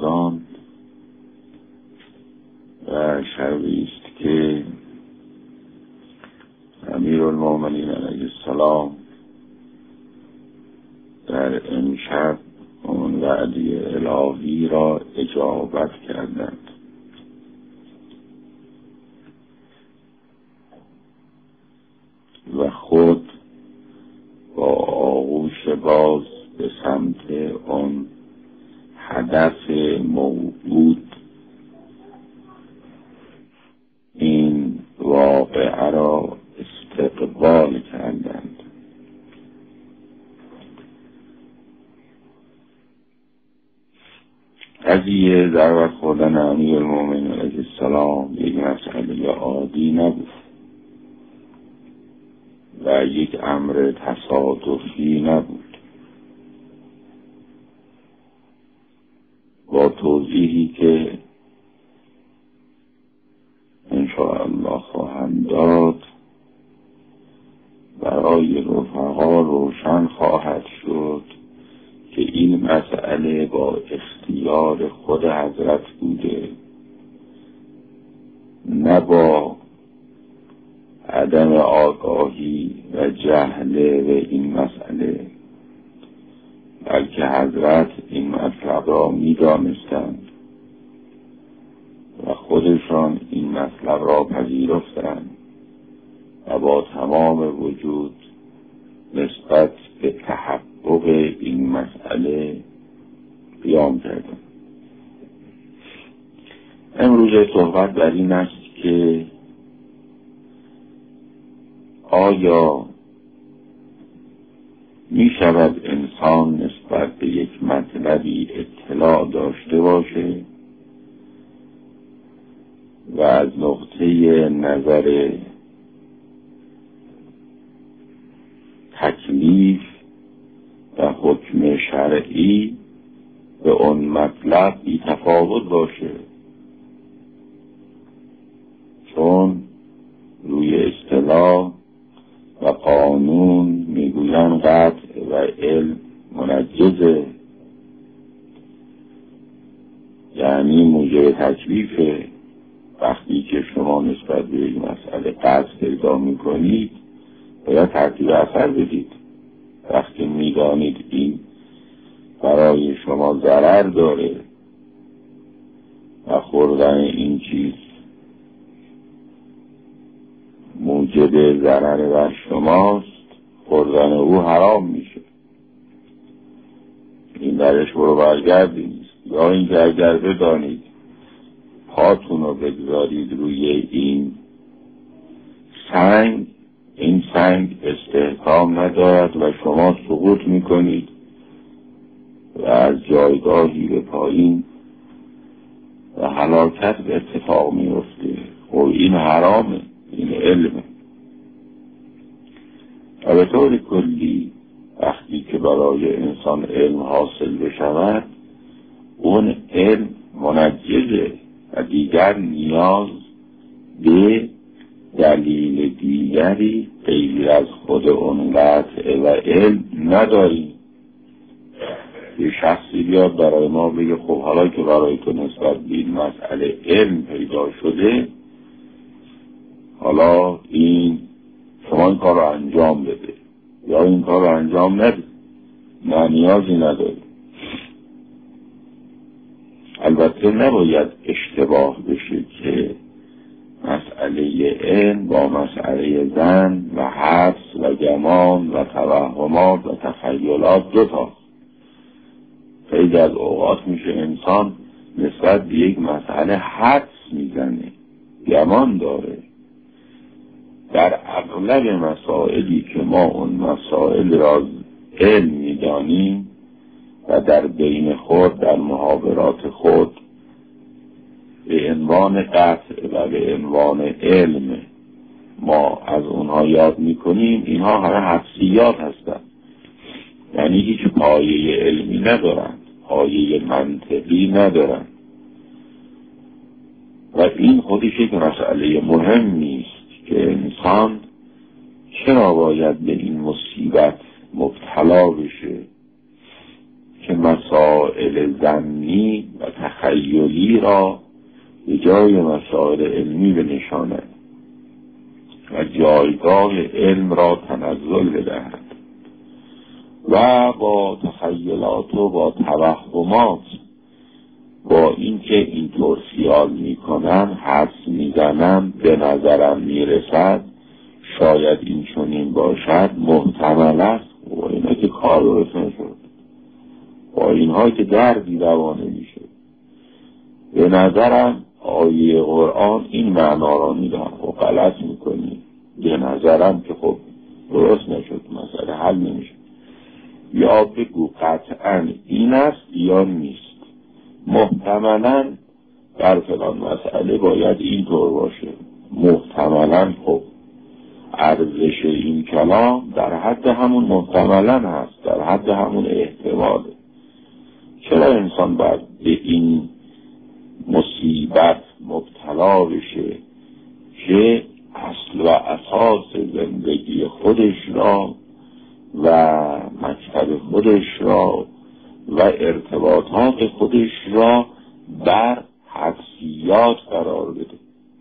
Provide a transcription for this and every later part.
بزرگان و شبی است که امیرالمومنین علیه السلام در امشب اون وعده الهی را اجابت کردند و خود با آغوش باز به سمت اون هدف موعود این واقعه را استقبال کردند. قضیه دعوت خوردن امیرالمومنین علیه السلام یک مسئله عادی نبود و یک امر تصادفی نبود. با توضیحی که انشاءالله خواهم داد برای رفقا روشن خواهد شد که این مسئله با اختیار خود حضرت بوده، نه با عدم آگاهی و جهل به این مسئله، بلکه حضرت این مطلب را می دانستند و خودشان این مطلب را پذیرفتند و با تمام وجود نسبت به تحقق این مسئله قیام کردند. امروز صحبت بر این است که آیا می شود انسان نسبت به یک مطلبی اطلاع داشته باشه و از نقطه نظر تکلیف و حکم شرعی به اون مطلب بی تفاوت باشه؟ چون روی اصطلاح و قانون میگویند قطع و علم منجزه، یعنی موجب تکلیفه. وقتی که شما نسبت به این مسئله قطع پیدا میکنید باید ترتیب اثر بدید. وقتی میدانید این برای شما ضرر داره و خوردن این چیز موجب ضرر بر شماست، خوردن او حرام میشه. این درش برو برگردی نیست. یا اینکه اگر بدانید پاتون رو بگذارید روی این سنگ استحکام ندارد و شما سقوط میکنید و از جایگاهی به پایین و هلاکت به اتفاق میفته. و این حرامه، این علمه. و به طور کلی وقتی که برای انسان علم حاصل بشود اون علم منجزه و دیگر نیاز به دلیل دیگری غیر از خود اون قطع و علم نداریم. یه شخصی بیاد برای ما بگه خب حالا که برای تو نسبت به این مسئله علم پیدا شده، حالا این شما این کار رو انجام بده یا این کار رو انجام نده، نه نیازی نداری. البته نباید اشتباه بشه که مسئله علم با مسئله ظن و حدس و گمان و توهمات و تخیلات دوتاست. خیلی از اوقات میشه انسان نسبت به یک مسئله حدس میزنه، گمان داره. در اغلب مسائلی که ما اون مسائل را علم میدانیم و در بین خود در محاورات خود به عنوان قطع و به عنوان علم ما از اونها یاد میکنیم، اینها همه حدسیات هستند، یعنی هیچ پایه علمی ندارند، پایه منطقی ندارند. و این خودش یک مسئله مهمی است که انسان چرا باید به این مصیبت مبتلا بشه که مسائل مسائل ظنی و تخیلی را به جای مسائل علمی بنشاند و جایگاه علم را تنزل بدهد و با تخیلات و با توهمات، با اینکه اینطور خیال میکنم، حدس میزنم، به نظرم میرسد، شاید این چنین باشد، محتمل است، با اینا که کار درست نشد، با اینها که دردی روا نمیشه. به نظرم آیه قرآن این معنا را میدهد. خب غلط میکنی، به نظرم که خب درست نشد، مسئله حل نمیشه. یا بگو قطعا این است یا نیست، محتملا در فلان مسئله باید اینطور باشه، محتملا. خب ارزش این کلام در حد همون محتملا هست، در حد همون احتماله. چرا انسان باید به این مصیبت مبتلا بشه که اصل و اساس زندگی خودش را و مکتب خودش را و ارتباطات خودش را بر حدسیات قرار بده؟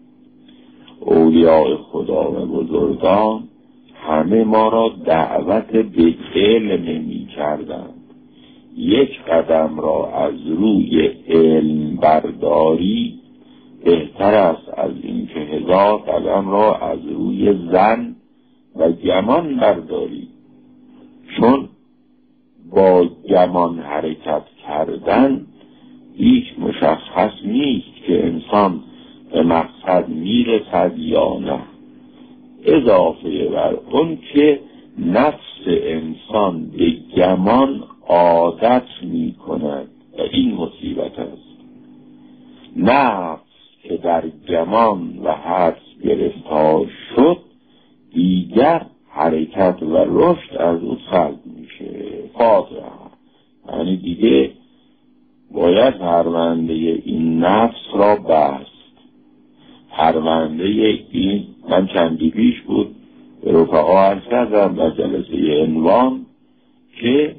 اولیاء خدا و بزرگان همه ما را دعوت به علم می کردند. یک قدم را از روی علم برداری بهتر است از این که 1000 قدم را از روی ظن و گمان برداری. چون با گمان حرکت کردن هیچ مشخص نیست که انسان به مقصد میرسد یا نه، اضافه بر اون که نفس انسان به گمان عادت می کند و این مصیبت است. نفس که در گمان و حدس گرفتار شد دیگر حرکت و رشد از او سلب میشه. فاتحه. یعنی دیگه باید پرونده این نفس را بست. پرونده این، من چندی پیش بود به رفقا عرض کردم در جلسه عنوان که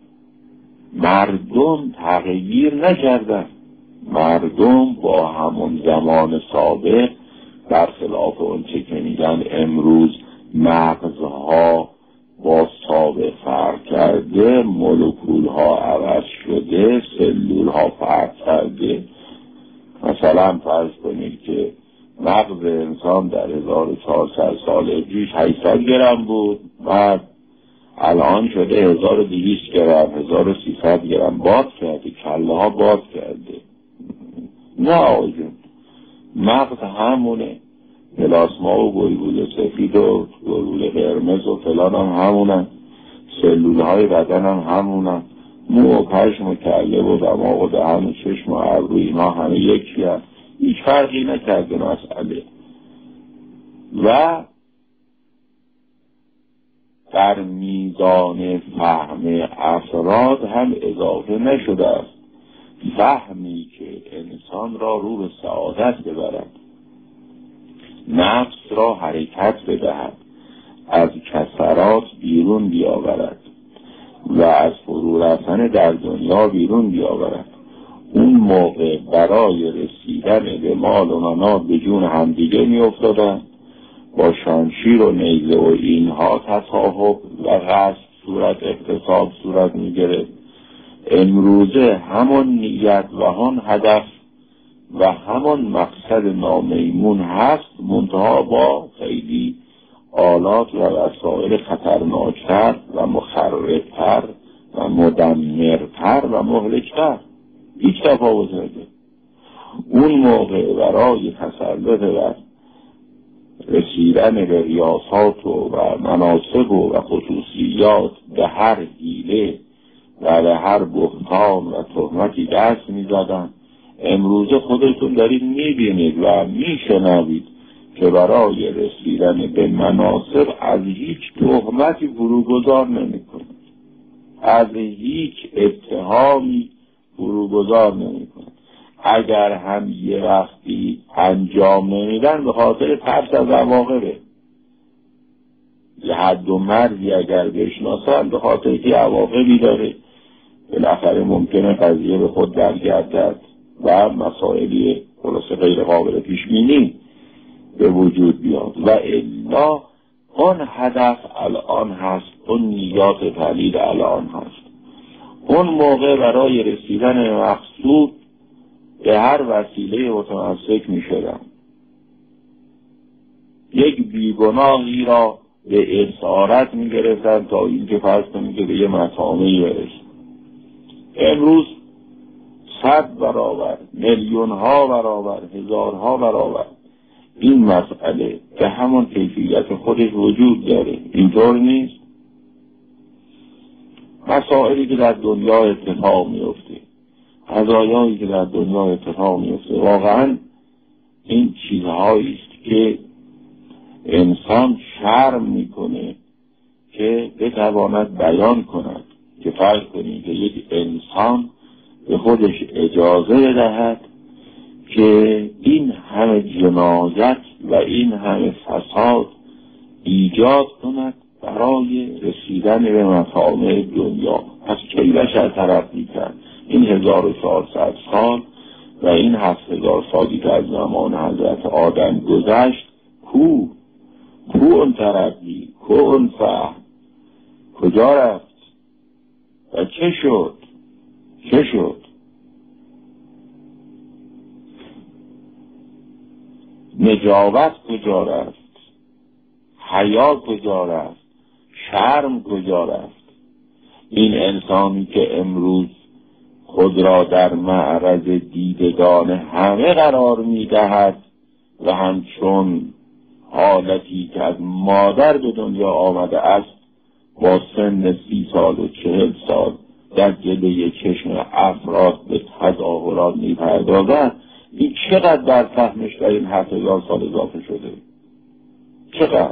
مردم تغییر نکردن. مردم با همون زمان سابق برخلاف اون چه که میگن امروز مغزها با سابق فرق کرده، مولکول ها عوض شده، سلول ها فرق کرده. مثلا فرض کنید که مغز انسان در 1400 سال پیش 800 گرم بود، بعد الان شده 1200 گرم، 1300 گرم. باد کرده، کله ها باد کرده. نه آجون، مغز همونه. پلاسما و گلبول سفید و گلبول قرمز و فلان هم همونن، سلول های بدن هم همونن، مو و پشم و کله و دماغ و دهن و چشم و ابرو اینا همه یکی هست. هیچ فرقی نکرده مسئله. و در میزان فهم افراد هم اضافه نشده است، فهمی که انسان را رو به سعادت ببرد، نفس را حرکت بدهد، از کسرات بیرون بیاورد و از فرو رفتن در دنیا بیرون بیاورد. اون موقع برای رسیدن به مال و منال به جون همدیگه می افتادن، با شمشیر و نیزه و اینها تصاحب و غصب صورت، اغتصاب صورت می گرفت. امروزه همون نیت و همون هدف و همون مقصد نامیمون هست، منتها با خیلی آلات و وسایل خطرناکتر و مخربتر و مدمرتر و مهلکتر. هیچ تفاوت نده. اون موقع برای تسلط و رسیدن به ریاست و مناصب و خصوصیات به هر حیله و به هر بهتان و تهمتی دست می زدن. امروزه خودتون دارید می بینید و می شنوید که برای رسیدن به مناصب از هیچ تهمتی فروگذار نمی کنند، از هیچ اتهامی فروگذار نمی کنند. اگر هم یه وقتی انجام نمیدن به خاطر ترس از عواقبه. یه حد و مرزی اگر بشناسن به خاطر که عواقبی داره. بالاخره ممکنه قضیه به خود برگردد و مسائلی خلاصه غیر قابل پیش بینی به وجود بیاد و الا اون هدف الان هست، اون نیات پلید الان هست. اون موقع برای رسیدن به مقصود به هر وسیله متمسک می شدن. یک بیگناهی را به اسارت می گرفتن تا اینکه فرض کنید که به یه مطامعی برسن. امروز 100 برابر، میلیون‌ها برابر، هزارها برابر این مسئله به همون کیفیت خودش وجود داره. اینطور نیست؟ مسائلی که در دنیا اتفاق میفته، قضایایی که در دنیا اتفاق میفته، واقعا این چیزهایی است که انسان شرم میکنه که بتواند بیان کند. که فرض کنید که یک انسان به خودش اجازه بدهد که این همه جنایت و این همه فساد ایجاد کند برای رسیدن به مطامع دنیا. پس کی بشر ترقی کرد؟ این 1400 سال و این 7000 سالی که از زمان حضرت آدم گذشت، کو اون ترقی، کو اون فهم کجا رفت و چه شد؟ نجابت کجا رفت؟ حیا کجا رفت؟ شرم کجا رفت؟ این انسانی که امروز خود را در معرض دیدگان همه قرار می‌دهد و همچون حالتی که از مادر به دنیا آمده است با سن 30 سال و 40 سال در جلوی چشم افراد به تظاهرات می‌پردازد، این چقدر بر فهمش در این 7000 سال اضافه شده؟ چقدر؟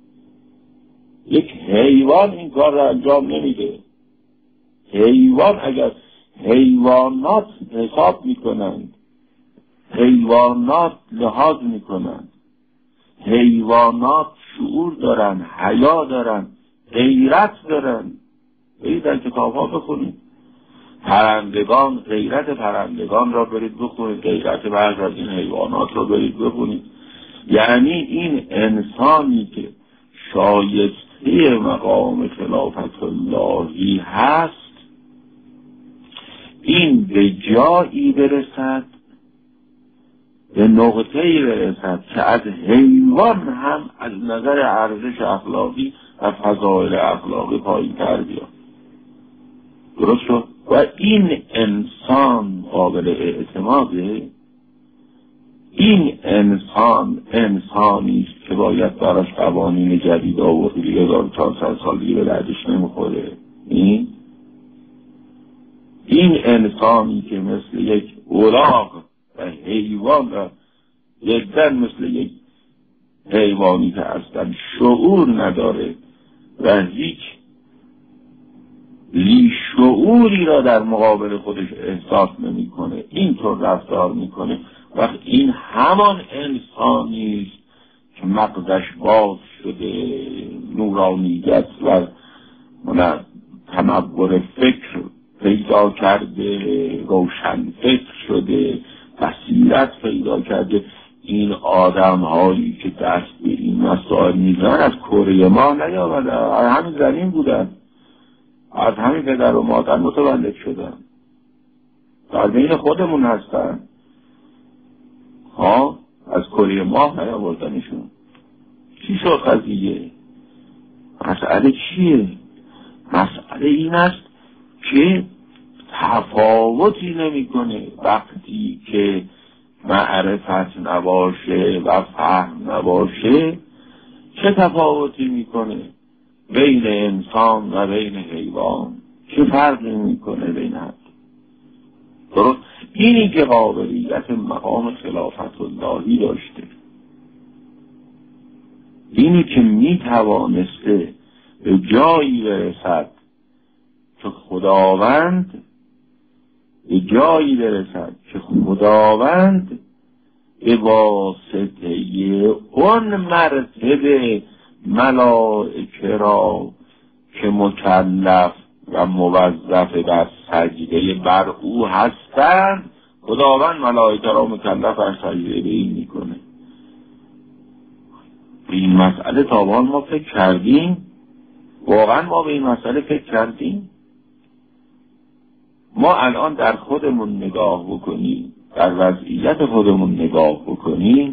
یک حیوان این کار را انجام نمیده. حیوان اگر حیوانات حساب میکنند، حیوانات لحاظ میکنند، حیوانات شعور دارن، حیا دارن، غیرت دارن. برید در کتاب ها بخونید، پرندگان، غیرت پرندگان را برید بخونید، غیرت بعض از این حیوانات را برید بخونید. یعنی این انسانی که شایسته مقام خلافت اللهی هست، این به جایی برسد، به نقطه‌ای برسد که از حیوان هم از نظر ارزش اخلاقی و فضایل اخلاقی پایین‌تر بیاد. درست شد؟ و این انسان قابل اعتماده؟ این انسان انسانی است که باید براش قوانین جدید آورد، 1400 سال دیگه به دردش نمیخوره. این انسانی که مثل یک الاغ و حیوان و جدا مثل یک حیوانی که اصلا شعور نداره و هیچ شعوری را در مقابل خودش احساس نمیکنه، اینطور رفتار میکنه، وقت این همان انسانی است که مغزش باز شده، نورانیت و تنور فکر پیدا کرده، روشن فکر شده، بصیرت پیدا کرده. این آدم هایی که دست به این مسائل میزنن از کره ما نیامده، از همین زمین بودن، از همین پدر و مادر متولد شدن، در بین خودمون هستن. از کره ماه نیاوردنشون. چی شد قضیه؟ مسئله چیه؟ مسئله این است که تفاوتی نمیکنه وقتی که معرفت نباشه و فهم نباشه. چه تفاوتی میکنه بین انسان و بین حیوان؟ چه فرقی میکنه بین هم؟ درست اینی که قابلیت مقام خلافت اللهی داشته، اینی که میتوانسته به جایی برسد که خداوند به واسطه اون مرتبه ملائکه را که مکلف و موظف در سجده بر او هستند، خداوند ملائکه را مکلف از سجده به این میکنه. به این مسئله تا به حال ما فکر کردیم؟ واقعا ما به این مسئله فکر کردیم؟ ما الان در خودمون نگاه بکنیم، در وضعیت خودمون نگاه بکنیم،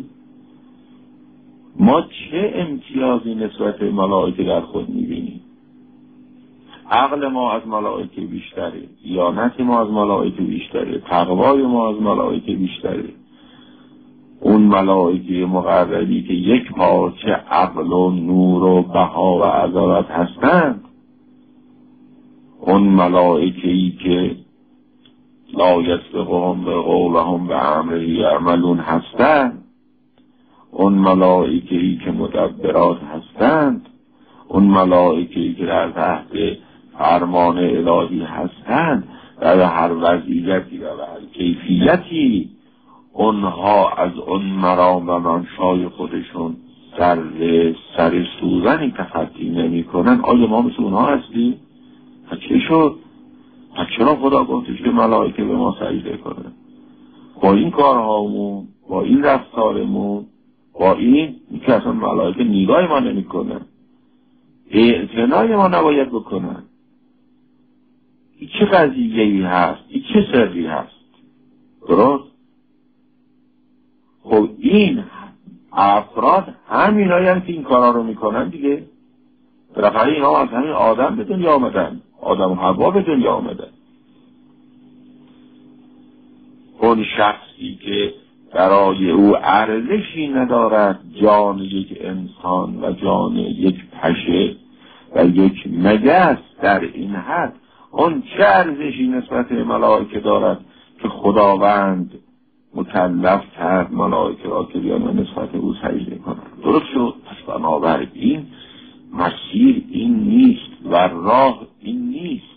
ما چه امتیازی نسبت به ملائکه در خود میبینیم؟ عقل ما از ملائکه بیشتره، دیانت ما از ملائکه بیشتره، تقوای ما از ملائکه بیشتره. اون ملائکه مقربی که یک پارچه عقل و نور و بها و عظمت هستند، اون ملائکه‌ای که لا یسبقهم بقولهم بامره یعملون هستند، اون ملائکه‌ای که مدبرات هستند، اون ملائکه‌ای که در تحت فرمان الهی هستند، در هر وضعیتی و هر کیفیتی اونها از اون مرام و منشای خودشون سر سوزنی تخطی نمی کنن. آیا ما مثل اونها هستیم؟ چه شد؟ چرا خدا گفتش که ملائکه به ما سجده کنه؟ با این کارهامون، با این رفتارمون، با این که اصلا ملائکه نگاه ما نمی کنن، اعتنای ما نباید بکنن. این چه قضیه‌ای هست؟ این چه سری هست؟ درست؟ خب این افراد همین هایی که این کارا رو میکنن دیگه. بالاخره اینا از همین آدم به دنیا آمدن، آدم و حوا به دنیا آمدن. اون شخصی که برای او ارزشی ندارد جان یک انسان و جان یک پشه و یک مگس در این حد، اون چه ارزشی نسبت به ملائکه دارد که خداوند مکلف کرد ملائکه را که بیان و نسبت او سجده کنند؟ درست شد. پس بنابراین مسیر این نیست و راه این نیست.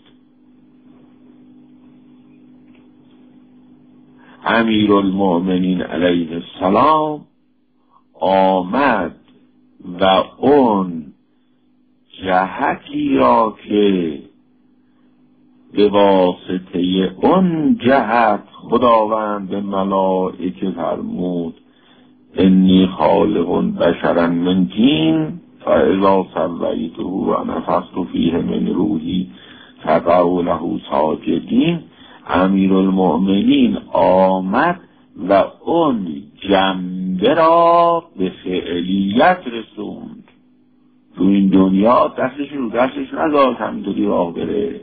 امیرالمؤمنین علیه السلام آمد و اون جهتی را که به واسطه اون جهت خداوند به ملائکه فرمود انی خالق بشرا من طین فاذا سویته و نفخت فیه من روحی فقعوا له ساجدین. امیرالمؤمنین آمد و اون جنبه را به فعلیت رسوند. تو این دنیا دستش رو دستش نذاشت همینطوری راه بره،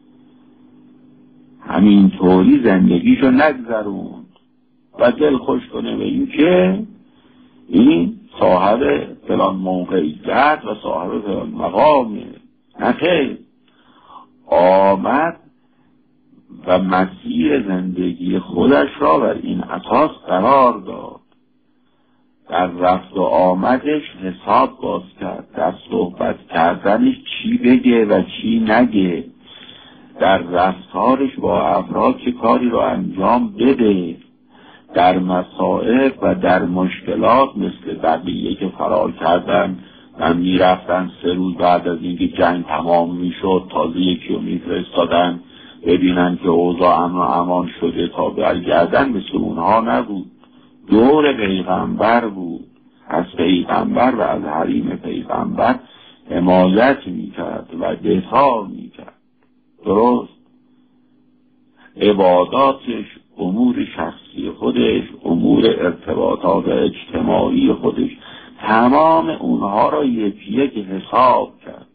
همینطوری زندگیشو نگذروند و دل خوش کنه به این که این صاحب فلان موقعیت و صاحب فلان مقامه. نه، آمد و مسیر زندگی خودش را بر این اساس قرار داد. در رفت و آمدش حساب باز کرد، در صحبت کردنش چی بگه و چی نگه، در رفتارش با افراد چه کاری رو انجام بده، در مسائل و در مشکلات مثل بقیه که فرار کردن و میرفتن 3 روز بعد از اینکه جنگ تمام میشد تازه یکی رو میفرستادن ببینن که اوضاع امن و امان شده تا برگردن، مثل اونها نبود. دور پیغمبر بود، از پیغمبر و از حریم پیغمبر حمایت میکرد و دفاع میکرد. درست؟ عباداتش، امور شخصی خودش، امور ارتباطات اجتماعی خودش، تمام اونها را یک یک حساب کرد.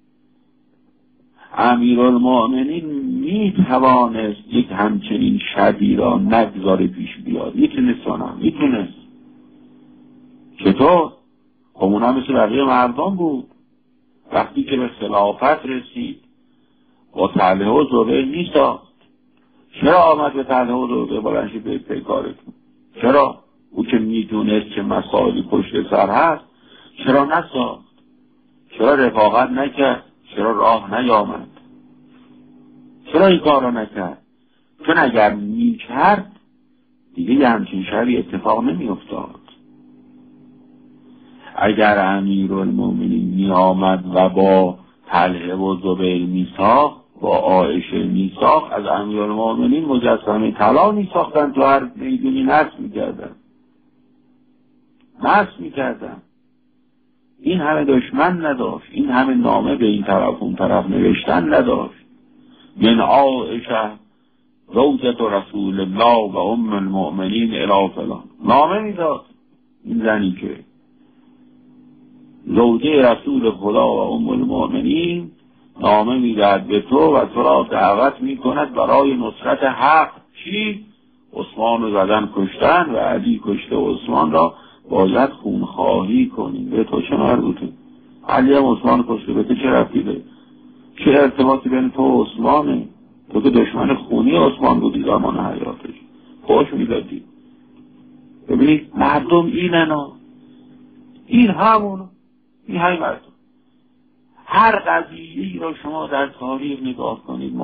امیرالمؤمنین میتوانست یک همچنین شبی را نگذاره پیش بیاد، میتونست. چطور؟ خب اون هم مثل بقیه مردم بود. وقتی که به خلافت رسید با طلحه و زبیر نیساخت. چرا آمد به طلحه و زبیر بلنشی به پیکارتون؟ چرا؟ او که میدونست که مسائلی پشت سر هست چرا نساخت؟ چرا رفاقت نکرد؟ چرا راه نیامد؟ چرا این کار را نکرد؟ چون اگر میکرد دیگه یه همچین شبی اتفاق نمیافتاد. اگر امیرالمؤمنین می آمد و با طلحه و زبیر می ساخت، با عایشه میساخت، از امیرالمومنین مجسمه طلا میساختن، تو هر میدونی نصب میکردن. این همه دشمن نداشت، این همه نامه به این طرف اون طرف نوشتن نداشت. من عایشه زوجة رسول الله و ام المؤمنین الی فلان، نامه میداد این زنی که زوجه رسول خدا و ام المؤمنین، نامه میدهد به تو و تو را دعوت میکند برای نصرت حق. چی؟ عثمان رو زدن کشتن و علی کشته عثمان را، باید خونخواهی کنیم. به تو چه مربوطه؟ علی هم عثمان کشته، به تو چه رفیده؟ چه ارتباطی بین تو و عثمانه؟ تو که دشمن خونی عثمان بودی زمان حیاتش، خوش میدادی. ببینید مردم این همون مردم. هر قضیه‌ای را شما در تاریخ نگاه کنید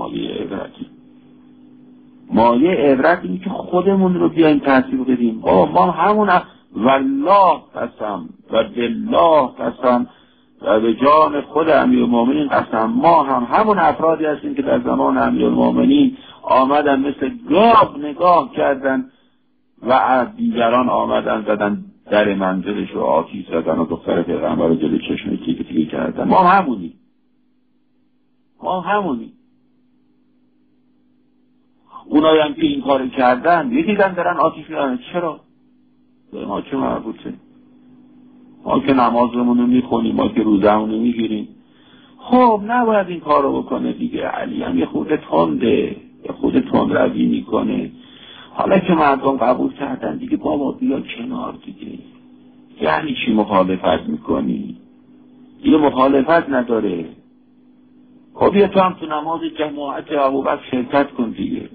مایه عبرت اینه که خودمون رو بیایم تحصیل بدیم. ما همون والله قسم و بالله قسم و به جان خود امیرالمومنین قسم، ما همون افرادی هستیم که در زمان امیرالمومنین آمدن مثل گاو نگاه کردن و دیگران آمدن زدن در منزلش رو آتیش زدن و دختر پیغمبر رو جلوی چشم تیکه کردن. ما همونی. اونایی هم که این کار کردن دیدن دارن آتیش میزنن. چرا؟ به ما چه مربوطه؟ ما که نمازمون رو میخونیم، ما که روزمون رو میگیریم. خب نباید این کار رو بکنه دیگه. علی هم یه خود تند روی میکنه. حالا که مردم قبول کردن دیگه، بابا بیا کنار دیگه. یعنی چی مخالفت میکنی؟ دیگه مخالفت نداره. خب بیا تو هم تو نماز جماعت ابوبکر شرکت کن دیگه.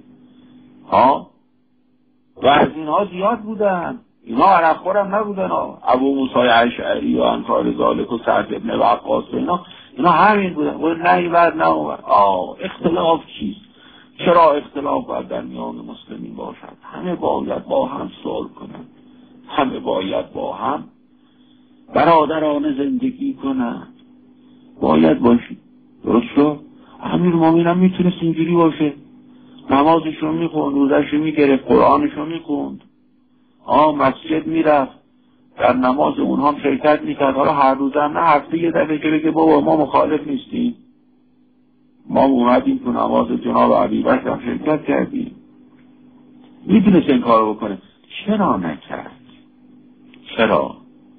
و از اینها زیاد بودن، اینا عرقخور هم نبودن. ابو موسی اشعری و امثال ذالک و سعد ابن وقاص و اینا همین بودن. و نه اینور نه اونور. اختلاف چیست؟ چرا اختلاف باید در میان مسلمین باشد؟ همه باید با هم صلح کنند، همه باید با هم برادرانه زندگی کنند. باید باشید. درست شد؟ امیرالمومنین هم میتونست اینجوری باشه، نمازش رو میخوند، روزش رو میگرفت، قرآنش رو میخوند، مسجد میرفت، در نماز اونها هم شرکت میکرد. حالا هر روز هم نه، هفته یه دفعه که بگه بابا ما مخالف نیستیم، ما اومدیم تو نماز جناب ابوبکر هم شرکت کردیم. میتونست این کارو بکنه. چرا نکرد؟ چرا؟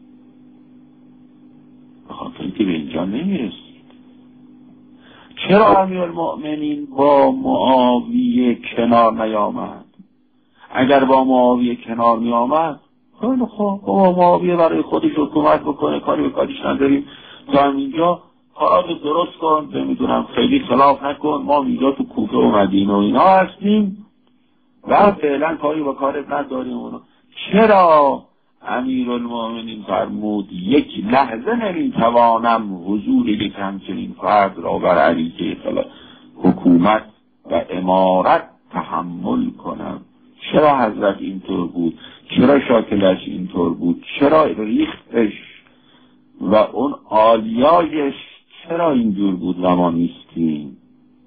بخاطر اینکه به اینجا نمیرسید. چرا امیرالمؤمنین با معاویه کنار نیامد؟ اگر با معاویه کنار می آمد، خیلی خوب، با معاویه برای خودش حکومت بکنه، کاری به کاریش نداریم، تو هم اینجا کارات درست کن، نمیدونم خیلی خلاف نکن، ما اینجا تو کوفه و مدینه و اینا هستیم و فعلا کاری با کارت نداریم. اونو چرا امیرالمومنین فرمود یک لحظه نمیتوانم حضور یک همچنین فرد را بر علیه حکومت و امارت تحمل کنم؟ چرا حضرت اینطور بود؟ چرا شاکلش اینطور بود؟ چرا ریختش و اون آلیایش چرا اینجور بود و ما نیستیم؟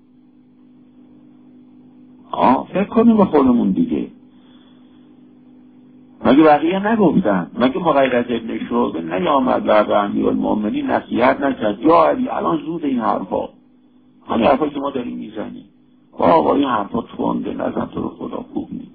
فکر کنیم به خودمون دیگه. مگه بقیه نگفتن؟ مگه مغیرت ابن شعبه نیامد و به امیرالمومنین نصیحت نکرد؟ یا علی الان زود این حرفا، همین حرفا که ما داریم میزنیم، بابا این حرفا تونده، نزن تو رو خدا، خوب نیست.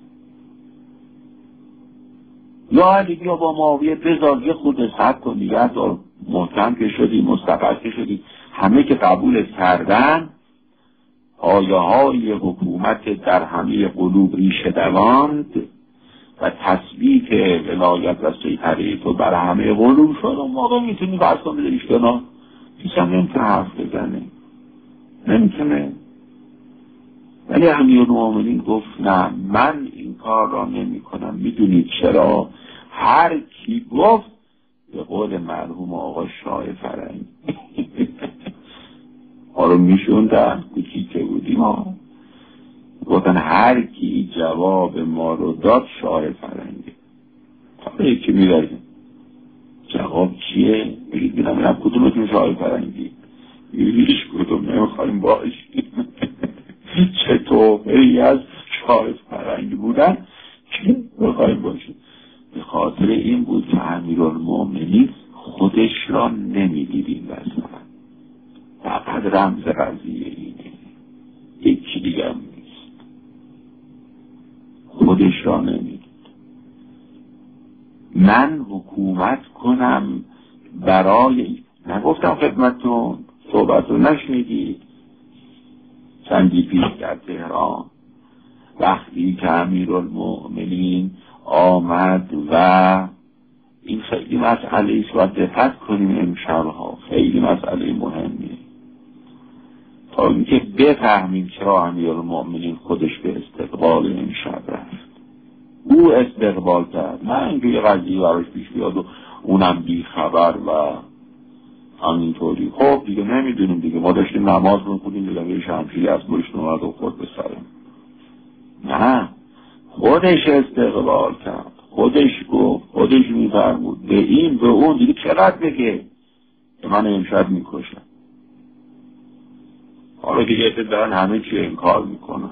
یا علی بیا با معاویه بذار یه خود صبر کن دیگه، دار محکم که شدی، مستقر که شدی، همه که قبول کردن، آیه های حکومت در همه قلوب ریشه دواند و تثبیت ولایت و سیطره تو بر همه قلوب شد. اون موقع میتونی بحث کن بذاریش کنار. کسی هم نمیتونه حرف بزنه، نمیتونه. ولی امیرالمومنین گفت نه، من این کار را نمی کنم. میدونید چرا؟ هر کی گفت، به قول مرحوم آقا شاه فرنگی ما رو میشوندن کوچیکه بودیم ها، گفتن هر کی جواب ما رو داد شاه فرنگی. حالا یکی میرازیم جواب چیه؟ بگید بینم کدومتون شاه فرنگی؟ هیچ کدوم نمیخوایم باشیم. چه توفه‌ای از شاهد فرنگی بودن که بخواهیم باشید. به خاطر این بود که امیرالمومنین خودش را نمیدید این وسط، فقط رمز قضیه اینه، یکی دیگه هم نیست، خودش را نمیدید. من حکومت کنم برای، نگفتم خدمتتون صحبت رو نشنیدید چندی پیش در تهران وقتی که امیرالمومنین آمد و این خیلی مسئله ایست و دقت کنیم امشبها، خیلی مسئله مهمیه تا اینکه بفهمیم چرا امیرالمومنین خودش به استقبال امشب رفت. او استقبال کرد، نه اینکه یه قضیه براش پیش بیاد و اونم بی خبر و همینطوری. خب دیگه نمیدونیم دیگه، ما داشتیم نماز میخونیم دیگه یه شمشیری از پشت اومد و خود به سرم. نه، خودش استقبال کرد، خودش گفت، خودش میفرمود به این به اون، دیگه چقدر بگه که من امشب میکشم. حالا دیگه دارن همه چی انکار میکنن،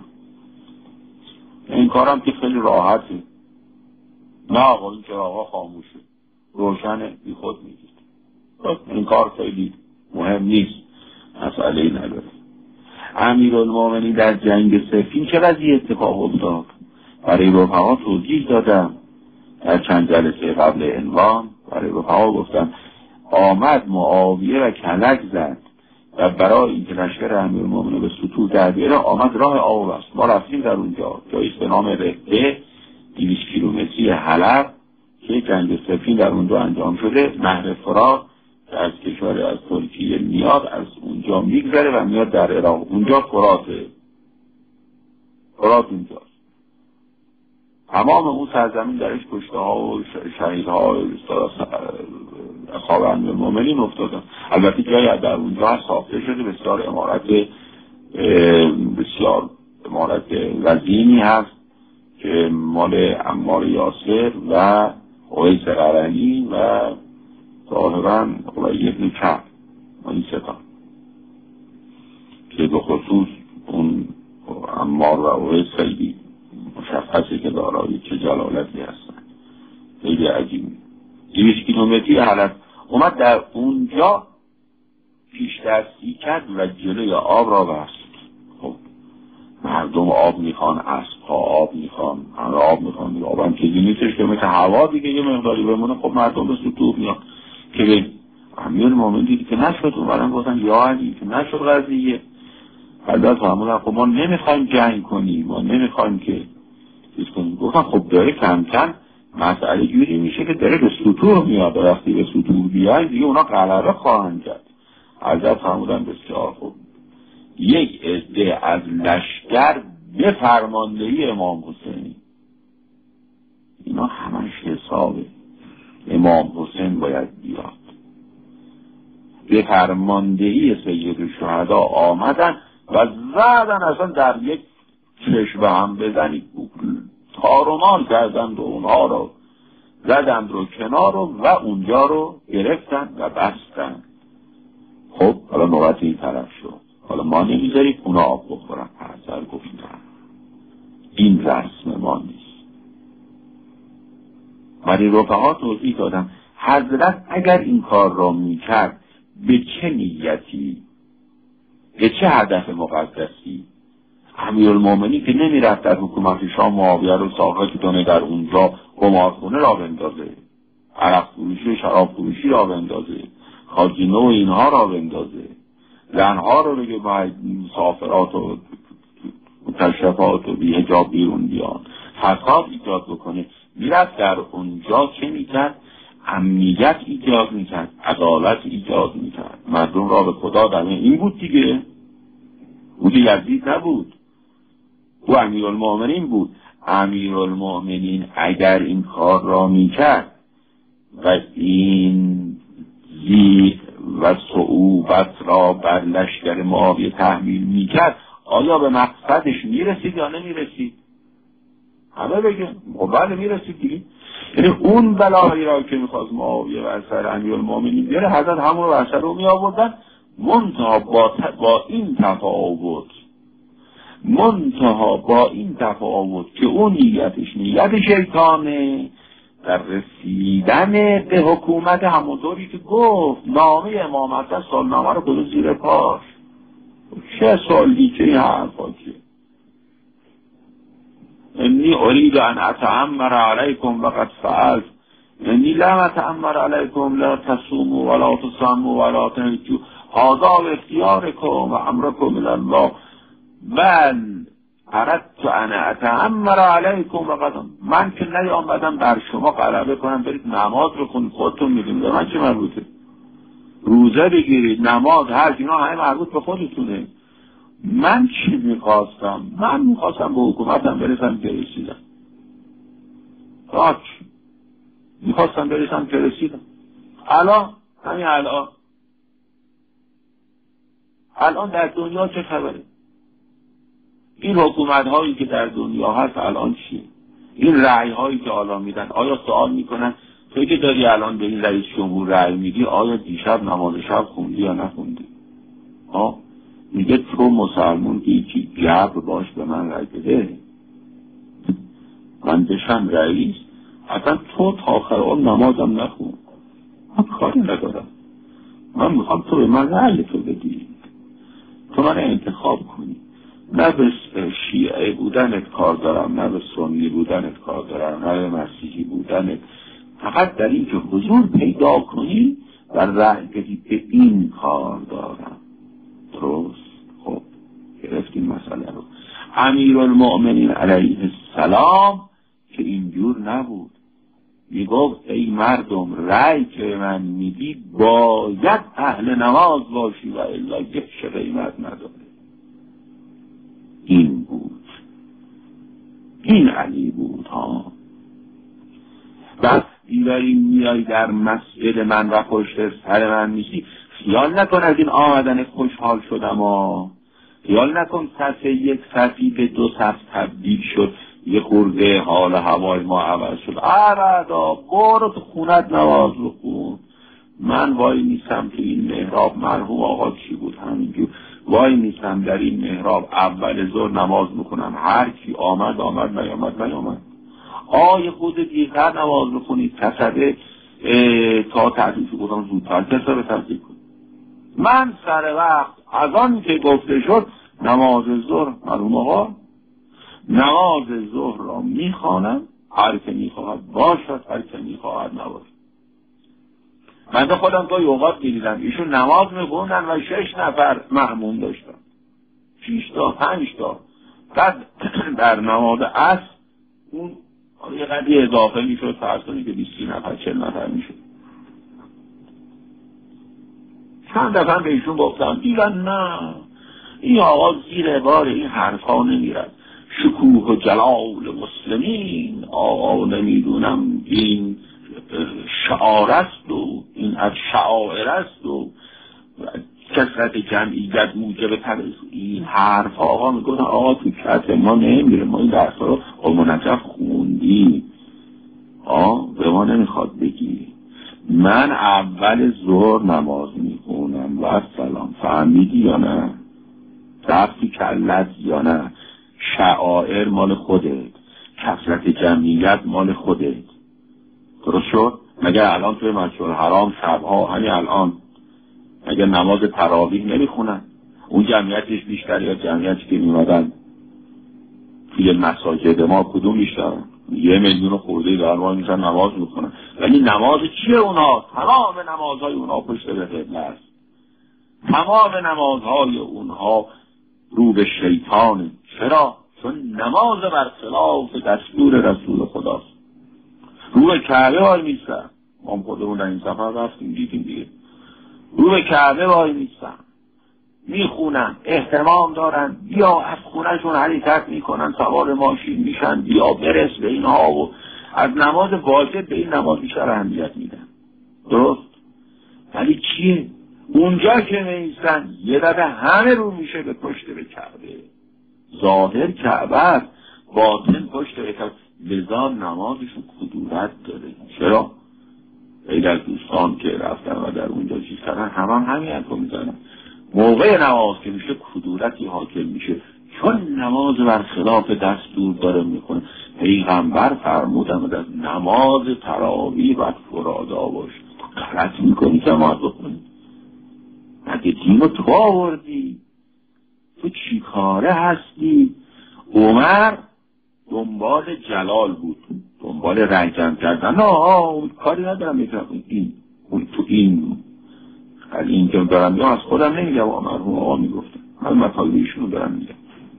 انکارم که خیلی راحته. نه آقا این چراغا خاموشه، روشنه، بی خود میگید. انکار خیلی مهم نیست، مسئله نداره. امیرالمومنین در جنگ صفین چه قضیه اتفاق افتاد؟ برای رفقا توضیح دادم در چند جلسه قبل عنوان. برای رفقا گفتم آمد معاویه و کلک زد و برای اینکه لشکر امیرالمومنین به سطوح در بیاره آمد راه آب است. ما رفتیم در اونجا جاییست به نام رده 200 کیلومتری حلب که جنگ صفین در اونجا انجام شده. نهر فرات از کشور از ترکیه میاد، از اونجا میگذره و میاد در عراق. اونجا فراته، فرات اونجاست. تمام اون سرزمین درش کشته ها و شهیدها اصحاب امیرالمومنین افتادن. البته جایی در اونجا ساخته شده بسیار امارت وزینی هست که مال عمار یاسر و اویس قرنی و ظاهراً خلایی ابن کعب این ستا که به خصوص اون عمار و اویس خیلی مشخصه که دارای چه جلالتی هستن، خیلی عجیبی. 200 کیلومتری حلب اومد در اونجا پیش دستی کرد و جلوی آب را بست. خب مردم آب میخوان، اسبها آب میخوان، همه آب میخوان، آب هم چیزی نیستش که مثل هوا دیگه یه مقداری بمونه. خب مردم به سطوح میان که به امیرالمومنین دیدی که نشد، اومدن گفتن یا علی که نشد قضیه. حضرت فرمودن خب ما نمیخوایم جنگ کنیم، ما نمیخوایم که چیز کنیم. گفتن خب داره کم کم مسئله جوری میشه که داره به سطوح میاد، وقتی به سطوح بیاید دیگه اونا غلبه خواهند کرد. حضرت فرمودن بسیار خوب، یک عده از لشکر به فرماندهی امام حسین، اینا همش حسابه، امام حسین باید بیاد. به فرماندهی سید الشهدا آمدن و زدن اصلا در یک چشم هم بزنی تار و مال کردند و اونها رو زدند رو کنار و اونجا رو گرفتن و بستن. خب حالا نوبت این طرف شد، حالا ما نمیذاریم اونا آب بخورن. حضرت گفتن این رسم ما نیست. ولی رفقا توضیح دادم حضرت اگر این کار را میکرد به چه نیتی، به چه هدف مقدسی؟ امیرالمومنین که نمیرفت در حکومت شام معاویه رو ساخت کنه، در اونجا قمارخونه را بندازه، عرق فروشی و شراب فروشی را بندازه، خاجینه و اینها را بندازه، زنها رو بگه باید مسافرات و مکشفات و بی حجاب بیرون بیان، فساد ایجاد بکنه. میرفت در اونجا چه میکرد؟ امنیت ایجاد میکرد، عدالت ایجاد میکرد، مردم را به خدا دمه. این بود دیگه، بود یزید نبود، او امیرالمومنین بود. امیرالمومنین اگر این کار را میکرد و این زیغ و صعوبت را بر لشکر معاویه تحمیل میکرد، آیا به مقصدش میرسید یا نمیرسید؟ همه بگن بله میرسید دیگه. یعنی اون بلایی را که میخواست معاویه بر سر امیرالمومنین بیاره، حضرت همون رو بر سر رو میآوردن، منتها با این تفاوت منتها با این تفاوت که اون نیتش نیت شیطانه در رسیدن به حکومت، همونطوری که گفت نامه امامت سالنامه رو گذاشت زیر پاش. چه سالی که این حرفا که انی ارید ان اتعمر علیکم وقد فعلت انی لم اتعمر علیکم لا تصوموا ولا تصموا ولا تهجوا هذا اختیارکم و امرکم الی الله بل اردت ان اتعمر علیکم وقد. من که نیامدم بر شما غلبه کنم برید نماز رو خونید، خودتون میدونید به من چه مربوطه؟ روزه بگیرید، نماز، حج، اینا همه مربوط به خودتونه. من چی میخواستم؟ من میخواستم به حکومتم برسم که رسیدم. میخواستم برسم که رسیدم. همین الان در دنیا چه خبره؟ این حکومت هایی که در دنیا هست الان چیه؟ این رأی هایی که الان میدن، آیا سوال میکنن توی که داری الان به این رئیس جمهور رأی میدی آیا دیشب نماز شب خوندی یا نخوندی؟ میگه تو مسلمون که یکی جبر باش به من رأی بده، من بشم رئیس، اصلا تو تا آخر اون نمازم نخون، من کاری ندارم. من میخوام تو به من رأی تو بدی، تو من انتخاب کنی. نه به شیعه بودنت کار دارم، نه به سنی بودنت کار دارم، نه به مسیحی بودنت. فقط در این که حضور پیدا کنی و رأی بدی به این کار دارم. درست؟ خب گرفتیم مسئله رو. امیرالمؤمنین علیه السلام که اینجور نبود، میگفت ای مردم رأی که من میدی باید اهل نماز باشی و الا یک قیمت نداره. این بود، این علی بود ها. بس دیوری میای در مسجد من و پشت سر من میشی، خیال نکن از این آمدن خوشحال شدم ها. خیال نکن صف یک صفی به دو صف تبدیل شد، یه خورده حال هوای ما عوض شد. ابدا، برو تو خونت نماز رو خون. من وای نیستم تو این محراب، مرحوم آقا چی بود همینجور، وای نیستم در این محراب اول ظهر نماز میکنم، هر کی آمد نیامد. آی خود دیگر نماز بخونید، تصده تا تعدیل بودم زودتر کسا به تصدیل کن. من سر وقت از آن که گفته شد نماز ظهر، مرحوم آقا نماز ظهر را میخوانم، هر که میخواهد باشد، هر که میخواهد نباشد. من ده خودم تا اوقات دیدم ایشون نماز میخوندن و 6 نفر مأموم داشتن، 6 تا 5 تا. بعد در نماز عصر اون یه قدری اضافه میشد، فرض کنید که 20 نفر 40 نفر میشد. چند دفعه به ایشون گفتم دیدن نه این آقا زیر بار این حرفا نمیرد، شکوه و جلال مسلمین آقا نمیدونم این شعار است و این از شعائر است و کثرت جمعیت موجب تبعیض. این حرف آقا میگفتن آقا تو کت ما نمیره، ما این درس رو منجف خوندی، به ما نمیخواد بگی. من اول ظهر نماز میخونم و سلام، فهمیدی یا نه؟ رفتی کلت یا نه؟ شعائر مال خودت، کثرت جمعیت مال خودت. درست شد؟ مگه الان توی مسجد الحرام شبها همین الان مگه نماز تراویح نمیخونن؟ اون جمعیتش بیشتر یا جمعیتی که میمادن توی مساجد ما کدوم بیشتر؟ 1 میلیون خورده در ما میشن نماز میخونن، ولی نماز چیه اونا؟ تمام نمازهای اونا پشت به قبله است. تمام نمازهای اونها رو به شیطانه. چرا؟ چون نماز برخلاف دستور رسول خداست. رو به کعبه وای میستن، ما خودمون در این سفر رفتیم دیدیم دیگه، رو به کعبه وای میستن، میخونن، احتمام دارن، بیا از خونهشون حرکت میکنن، سوار ماشین میشن، بیا برس به اینها و از نماز واجب به این نماز بیشتر اهمیت میدن. درست؟ ولی چیه؟ اونجا که میستن یه دفعه همه رو میشه به پشت به کعبه. ظاهر کعبه است، باطن پشت به کعبه. لذا نمازشون کدورت داره. چرا؟ خیلی از دوستان که رفتن و در اونجا چیز کردن همین حرفو میزنن. موقع نماز که میشه کدورتی حاکم میشه، چون نماز برخلاف دستور داره میکنه. پیغمبر فرمودن از نماز تراویح باید فرادا باشه. غلط میکنی جماعت بکنی؟ مگه دینو تو آوردی؟ تو چی کاره هستی؟ عمر دنبال جلال بود، دنبال رنگ جمع کردن. نه کاری ندارم میکنم تو این ولی این که دارم یا از خودم نمیگم، مرحوم آقا میگفتن، من مطالب ایشونو دارم میگم.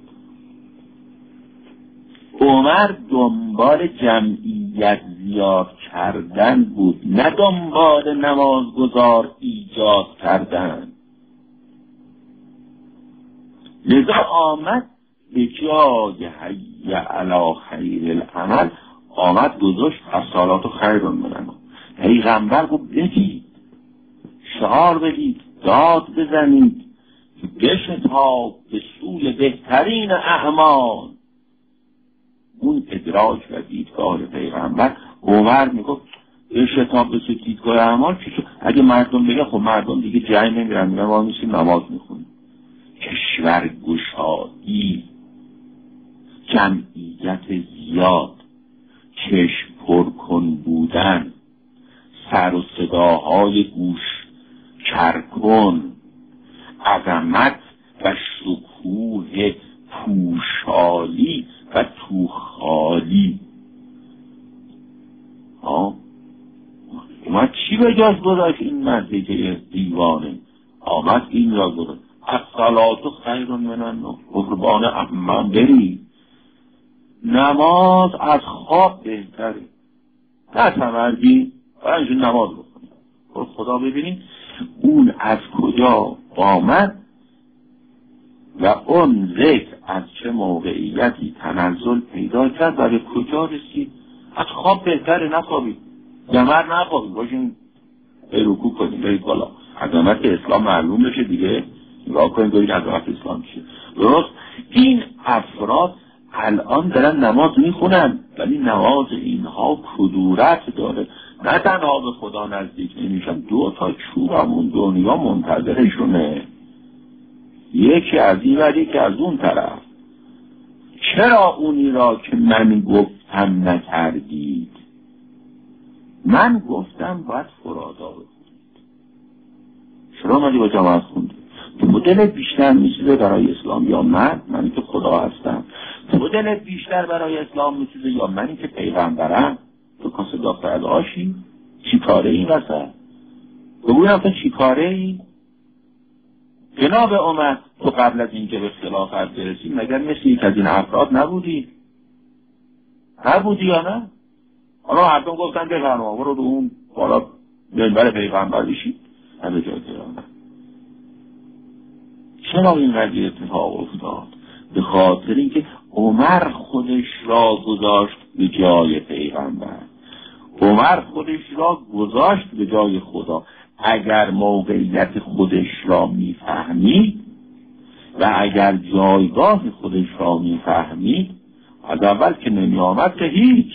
عمر دنبال جمعیت زیاد کردن بود، نه دنبال نمازگزار ایجاد کردن. لذا آمد به جای حی علی خیر العمل آمد گذاشت الصلاة خیر من النوم. پیغمبر گفت بدید، شعار بدید، داد بزنید، بشتاب به سوی بهترین اعمال. اون ادراک و دیدگاه پیغمبر. عمر میگفت بشتاب به سوی دیدگاه اعمال. اگه مردم بگه خب مردم دیگه جای نمیرن، میگن ما میشیم نماز میخونیم. کشور گشایی، جمعیت زیاد، چشم پرکن بودن، سر و صداهای گوش کرکن، عظمت و شکوه پوشالی و توخالی. اومد چی به جاش گذاشت این مزدیکه دیوانه؟ آمد این را گذاشت الصلاة خیر من النوم. قربان من بری، نماز از خواب بهتره. نه تمرگی برنجون نماز بکنی. خدا ببینید اون از کجا آمد و اون ذکر از چه موقعیتی تنزل پیدا کرد و به کجا رسید. از خواب بهتره، نخوابید، جمر نخوابید، باشین رکوع کنید، برید بالا. عظمت اسلام معلوم بشه دیگه، نگاه کنید ببینید عظمت اسلام چیه. درست این افراد الان دارن نماز میخونن، ولی نماز اینها کدورت داره. نه تنها به خدا نزدیک نمیشن، 2 چوبمون دنیا منتظرشونه، یکی از این و یکی از اون طرف. چرا اونی را که من گفتم نکردید؟ من گفتم باید فرادا بخونید، چرا مدی با جماعت خوندید؟ تو دلت بیشتر میسوزه برای اسلام یا منی که خدا هستم؟ تو دلت بیشتر برای اسلام میسوزه یا منی که پیغمبرم؟ تو کاسه داختر آشی؟ چی کاره این وسط؟ بگویم تو چی کاره این؟ جناب عمر تو قبل از اینکه به خلافت برسی مگر مثل یک از این افراد نبودی یا نه؟ حالا مردم گفتن بفرما برو رو اون بالا منبر پیغمبر بشید، همه جای تهران. چرا این قضیه اتفاق افتاد؟ به خاطر اینکه عمر خودش را گذاشت به جای پیغمبر، عمر خودش را گذاشت به جای خدا. اگر موقعیت خودش را میفهمید و اگر جایگاه خودش را میفهمید، از اول که نمی آمد که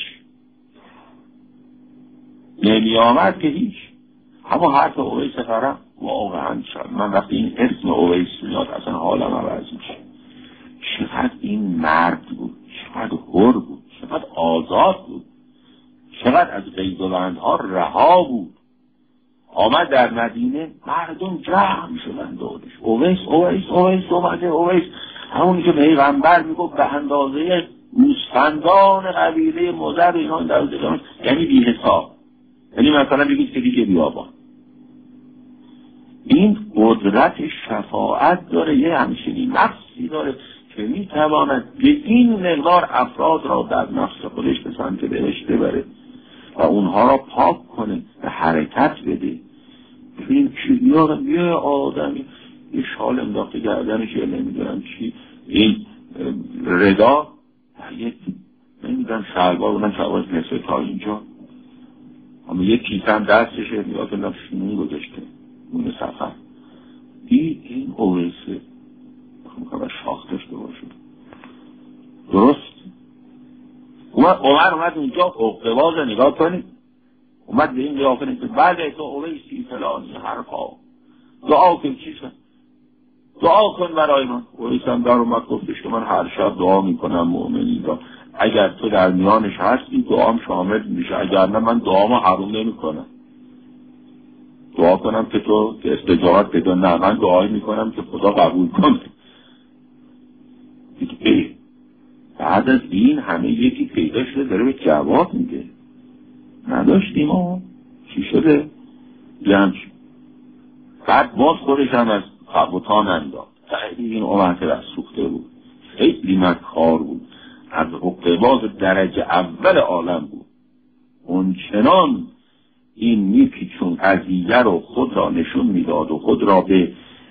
هیچ. اما حرف اویس قرم واقعا شد. من وقتی این اسم اویس میاد اصلا حالم عوض میشه. چقدر این مرد بود، چقدر حر بود، چقدر آزاد بود، چقدر از قیدبندها رها بود. آمد در مدینه، مردم جمع شدن دورش. اویس اومده. اویس همونی که پیغمبر میگفت به اندازه گوسفندان قبیله مضر اینا در روزگار، یعنی بی حساب. یعنی مثلا بگید که دیگه بیابان. این قدرت شفاعت داره، یه همچنین نفسی داره که میتواند به این مقدار افراد را در نفس خودش به سمت بهشت ببره و اونها را پاک کنه، به حرکت بده. ببینیم چی یه آدمی یه شال انداخته گردنش، یه نمیدونم چی، این ردا یک نمیدونم شلوار، اونم شلوارش نصفه تا اینجا، اما یک کیسه هم دستشه، نگاه کنم شمون گذاشته اون سفر. این اویسه میخوام شاخ داشته باشه. درست عمر اومد اونجا اقتباز نگاه کنید، اومد به این قیافه که بله تو اویسی فلانی حرفا دعا کن چیز کن. دعا کن برای من. اویسم در اومد گفتش که من هر شب دعا میکنم مؤمنین را، اگر تو در میانش هستی دعام شامل میشه، اگر نه من دعامو حروم نمیکنم. دعا کنم که تو استجابت پیدا، نه من دعایی میکنم که خدا قبول کنه. بعد از این همه یکی پیدا شده داره به جواب میده. نداشتیم ها چی شده؟ یعنی بعد باز خودش هم از خبوتان انداخت. خیلی این اومده از سوخته بود، خیلی مکار بود، از حقباز درجه اول عالم بود. اون چنان این میپیچون قضیه رو خود را نشون میداد و خود را به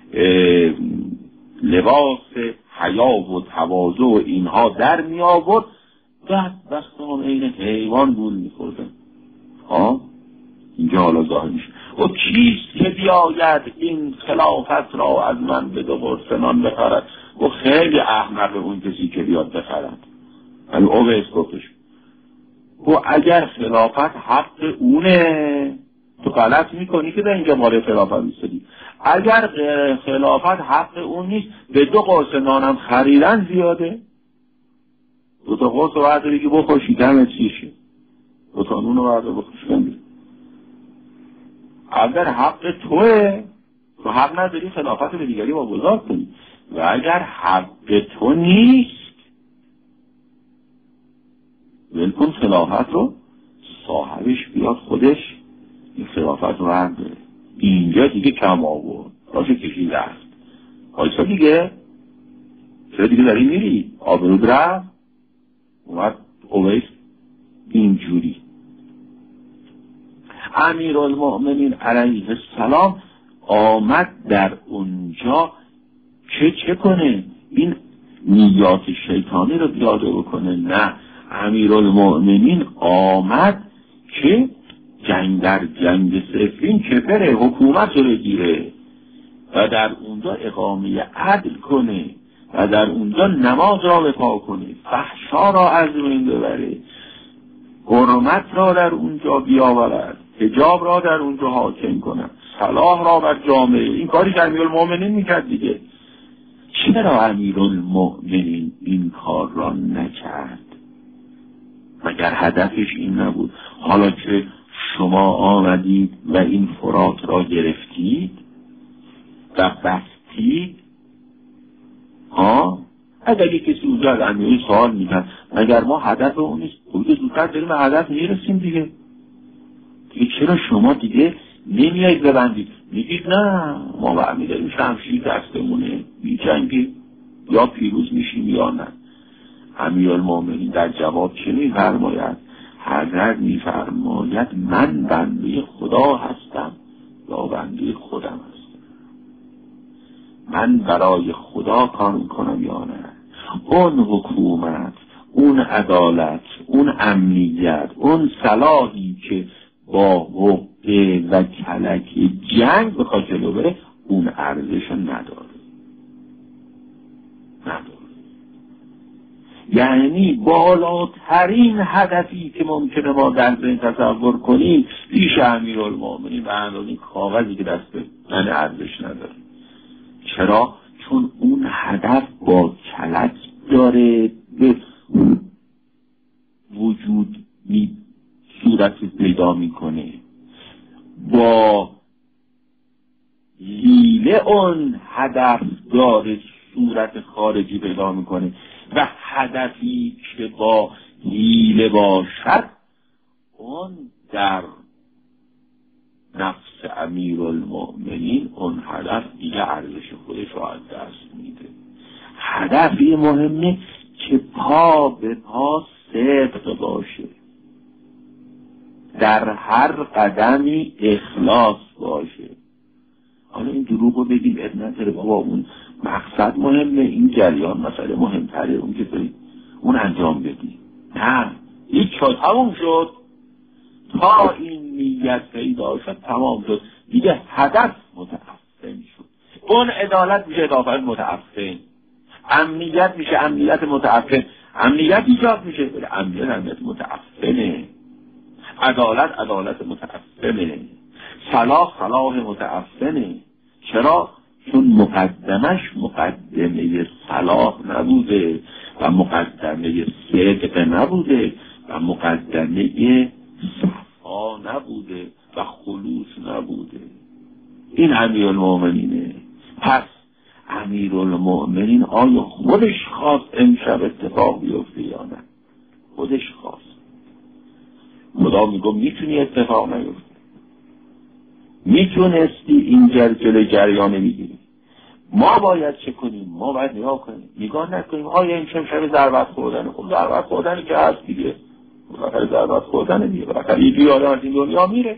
لباس حیا و تواضع و اینها در می آورد. بعد بستان این حیوان گول میخوردن. اینجا حالا ظاهر میشه و کیست که بیاید این خلافت را از من به دو برسنان بخرد. و خیلی احمق اون کسی که بیاد بخرد. یعنی اویس گفتش و اگر خلافت حق اونه تو غلط میکنی که در اینجا مال خلافت میستدی. اگر خلافت حق اون نیست به 2 قرص نانم خریدن زیاده. 2 تا قرص رو برداری که بخوشی دمت چیشه، 2 تا نون رو بردار بخوش کنی. اگر حق توه تو حق نداری خلافت رو به دیگری واگذار کنی. و اگر حق تو نیست ولکن خلافت رو، صاحبش بیاد خودش این خلافت رو برداره. اینجا دیگه کم آورد راشه کشید رفت. آیسا دیگه چرا دیگه داری میری؟ آبرود رفت. اومد اویس اینجوری. امیرالمؤمنین علیه السلام آمد در اونجا که چه کنه؟ این نیات شیطانی رو بیاده بکنه؟ نه، امیرالمؤمنین آمد که جنگ در جنگ صفین که بره حکومت رو بگیره و در اونجا اقامه عدل کنه و در اونجا نماز را وفا کنه، فحشا را از بین ببره، حرمت را در اونجا بیاورد، حجاب را در اونجا حاکم کنه، صلاح را بر جامعه. این کاری که امیرالمؤمنین میکرد دیگه. چرا امیرالمؤمنین این کار را نکرد؟ مگر هدفش این نبود؟ حالا که شما آمدید و این فرات را گرفتید و بستید، اگر یک کسی اونجا از امیری سوال میکرد مگر ما هدف اون نیست؟ بوده زودتر داریم به هدف میرسیم دیگه چرا شما دیگه نمیایید ببندید؟ میگید نه ما برمی داریم شمشیر دستمونه میجنگیم یا پیروز میشیم یا نه. امیرالمؤمنین در جواب چه میفرماید؟ حضرت میفرماید من بنده خدا هستم یا بنده خودم هستم؟ من برای خدا کار میکنم یا نه؟ اون حکومت، اون عدالت، اون امنیت، اون صلاحی که با حقه و کلک جنگ بخواد جلو بره اون ارزش نداره. یعنی بالاترین هدفی که ممکنه ما در ذهن تصور کنیم پیش امیرالمؤمنین و اندازه کاغذی که دست من ارزش نداره. چرا؟ چون اون هدف با کلک داره به وجود صورت پیدا میکنه، با حیله اون هدف داره صورت خارجی پیدا میکنه و هدفی که با حیله باشد اون در نفس امیرالمؤمنین اون هدف دیگه ارزش خودش رو از دست میده. هدفی مهمه که پا به پا صدق باشه، در هر قدمی اخلاص باشه. حالا این دروغ رو بگیم اب نداره بابا، اون مقصد مهمه، این جریان مسئله مهمتره، اون که برید اون انجام بدی. نه، هیچ شد تمام شد، تا این نیت پیدا شد تمام شد دیگه، هدف متعفن شد. اون عدالت میشه عدالت متعفن، امنیت میشه امنیت متعفن، امنیت ایجاد میشه ولی امنیت متعفنه، عدالت متعفنه، صلاح متعفنه. چرا؟ چون مقدمش مقدمه صلاح نبوده و مقدمه صدق نبوده و مقدمه صفا نبوده و خلوص نبوده. این امیرالمؤمنینه. پس امیرالمؤمنین آیا خودش خواست امشب اتفاق بیفته یا نه؟ خودش خواست. خدا میگه میتونی اتفاق نیفته، میتونستی این جلوی جریان بگیری. ما باید چه کنیم؟ ما باید نگاه کنیم، نگاه نکنیم آیا این شب ضربت خوردنه. خب ضربت خوردنی که هست دیگه، بالاخره ضربت خوردنه دیگه، بالاخره یکی آدم از این دنیا میره.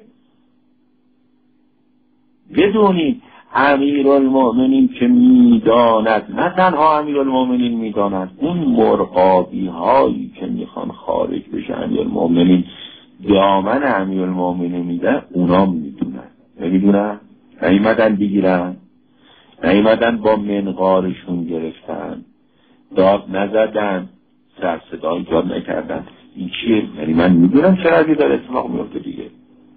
بدونید امیرالمؤمنین که میداند، نه تنها امیرالمؤمنین میداند، اون مرغابی هایی که میخوان خارج بشه امیرالمؤمنین دامن امیرالمؤمنین میدن، اونا میدونن. نمیدونن؟ نیومدن بگیرن، نیومدن با منقارشون گرفتن، داد نزدن، سر صدا ایجاد نکردن. این چیه؟ یعنی من میدونم چه روی داره اتفاق میفته دیگه،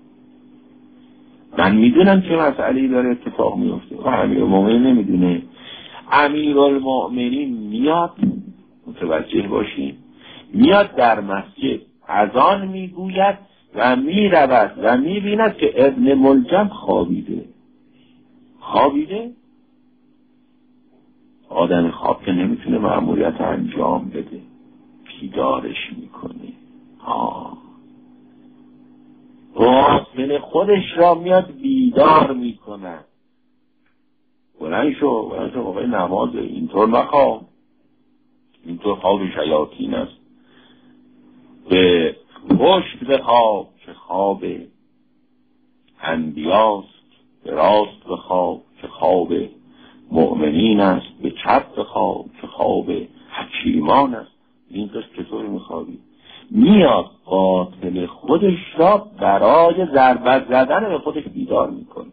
من میدونم چه مسئله‌ای داره اتفاق میفته. و امیرالمؤمنین نمیدونه. امیرالمؤمنین میاد، متوجه باشین، میاد در مسجد اذان میگوید و میرود و میبیند که ابن ملجم خوابیده. آدم خواب که نمیتونه مأموریت انجام بده، بیدارش میکنه. غافل خودش را میاد بیدار میکنه. بلند شو موقع نمازه، اینطور نخواب، اینطور خواب شیاطین است. به پشت بخواب که خواب انبیاست، به راست بخواب که خواب مؤمنین است، به چپ بخواب که خواب حکیمان است. این قصد چطوری میخوابی؟ میاد قاتل خودش را برای ضربت زدن به خودش بیدار میکنه.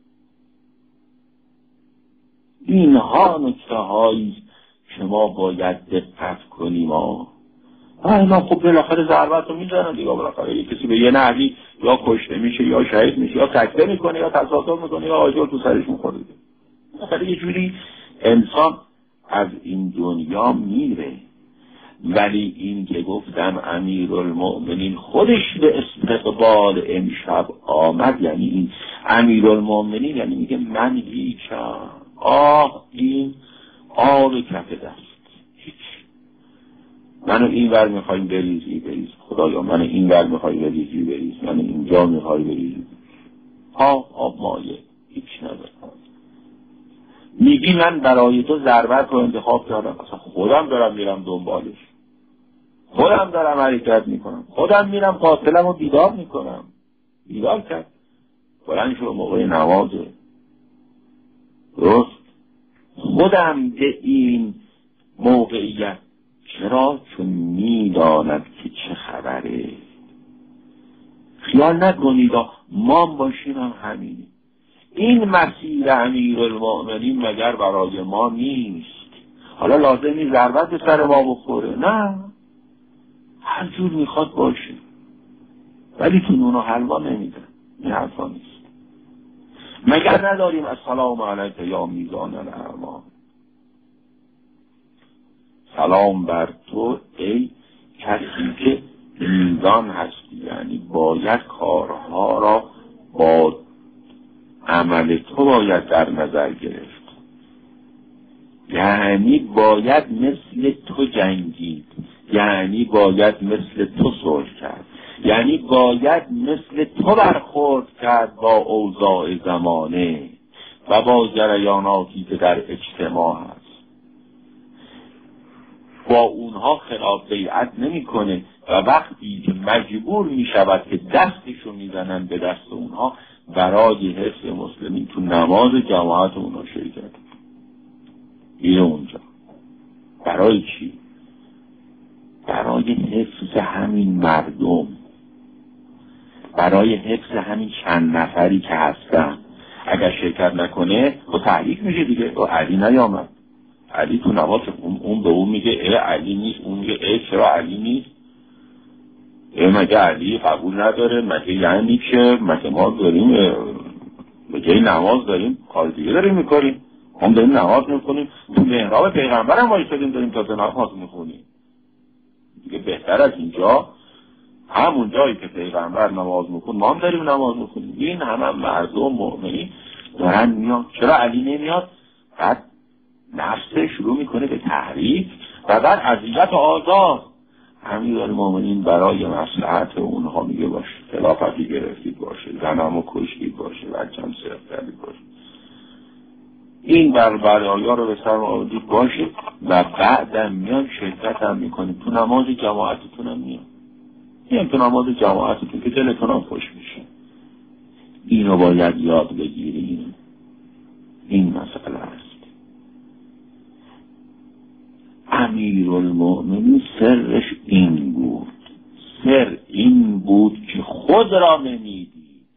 اینها نکته هایی که ما باید دقت کنیم. اینا خب بالاخره ضربت رو میزنن دیگه، بالاخره کسی به یه نحوی یا کشته میشه یا شهید میشه یا سکته میکنه یا تصادف میکنه یا آجر تو سرش میخوره. بالاخره یه جوری انسان از این دنیا میره. ولی این که گفتم امیرالمؤمنین خودش به استقبال امشب آمد، یعنی این امیرالمؤمنین یعنی میگه من هیچم، این آب کف دست، هیچ. منو این ور میخوایی بریز خدایا، منو این ور میخوایی بریز، منو اینجا میخوایی بریز، آب مایه، هیچ نداره. میگی من برای تو ضربت رو انتخاب کردم، اصلا خودم دارم میرم دنبالش، خودم دارم حرکت میکنم، خودم میرم قاتلم رو بیدار میکنم. بیدار کرد، بلند شو موقع نمازه، درست؟ خودم به این موقعیت. چرا؟ چون میداند که چه خبره. خیال نکنید ما باشیم هم همینی. این مسیر امیرالمؤمنین مگر برای ما نیست؟ حالا لازمی ضربت به سر ما بخوره؟ نه، هر جور میخواد باشه، ولی تو نون و حلوا نمیدن. این حرفا نیست. مگر نداریم السلام علیک یا میزان الاعمال، سلام بر تو ای کسی که میزان هستی، یعنی باید کارها را با عمل تو باید در نظر گرفت، یعنی باید مثل تو جنگید، یعنی باید مثل تو صلح کرد، یعنی باید مثل تو برخورد کرد با اوضاع زمانه و با جریاناتی که در اجتماع هست. با اونها خلاف بیعت نمی‌کنه و وقتی که مجبور میشود که دستشو میزنن به دست اونها برای حفظ مسلمین تو نماز جماعت اونها شرکت میره اونجا. برای چی؟ برای حفظ همین مردم، برای حفظ همین چند نفری که هستن. اگر شرکت نکنه و تحریک میشه دیگه. و علی نیامد، علی تو نماز اون به اون میگه ای علی نیست، اون میگه ای چرا علی نیست؟ مگه علی قبول نداره؟ مگه یعنی که مگه ما داریم به جای نماز داریم کار دیگه داریم میکنیم؟ هم داریم نماز میخونیم، تو محراب پیغمبر هم وایسادیم داریم تا نماز میخونیم. دیگه بهتر از اینجا همون جایی که پیغمبر نماز میخون ما هم داریم نماز میخونیم. این همه مردم مؤمنین دارن میان. چرا علی نمیاد؟ بعد نفسه شروع میکنه به تحریف و بعد اذیت و آزار. امیرالمومنین برای مصلحت اونها میگه باشه خلافتی گرفتید باشه، زنمو کشتید باشه، بچه‌م صرف کردید باشه، این بلایا رو به سر آوردید باشه و بعدم میان شرکت هم میکنید تو نماز جماعتتون هم میان تو نماز جماعتتون که دلتون هم خوش میشه. اینو باید یاد بگیریم. این مسئله است. امیرالمومنین سرش این بود. سر این بود که خود را نمیدید.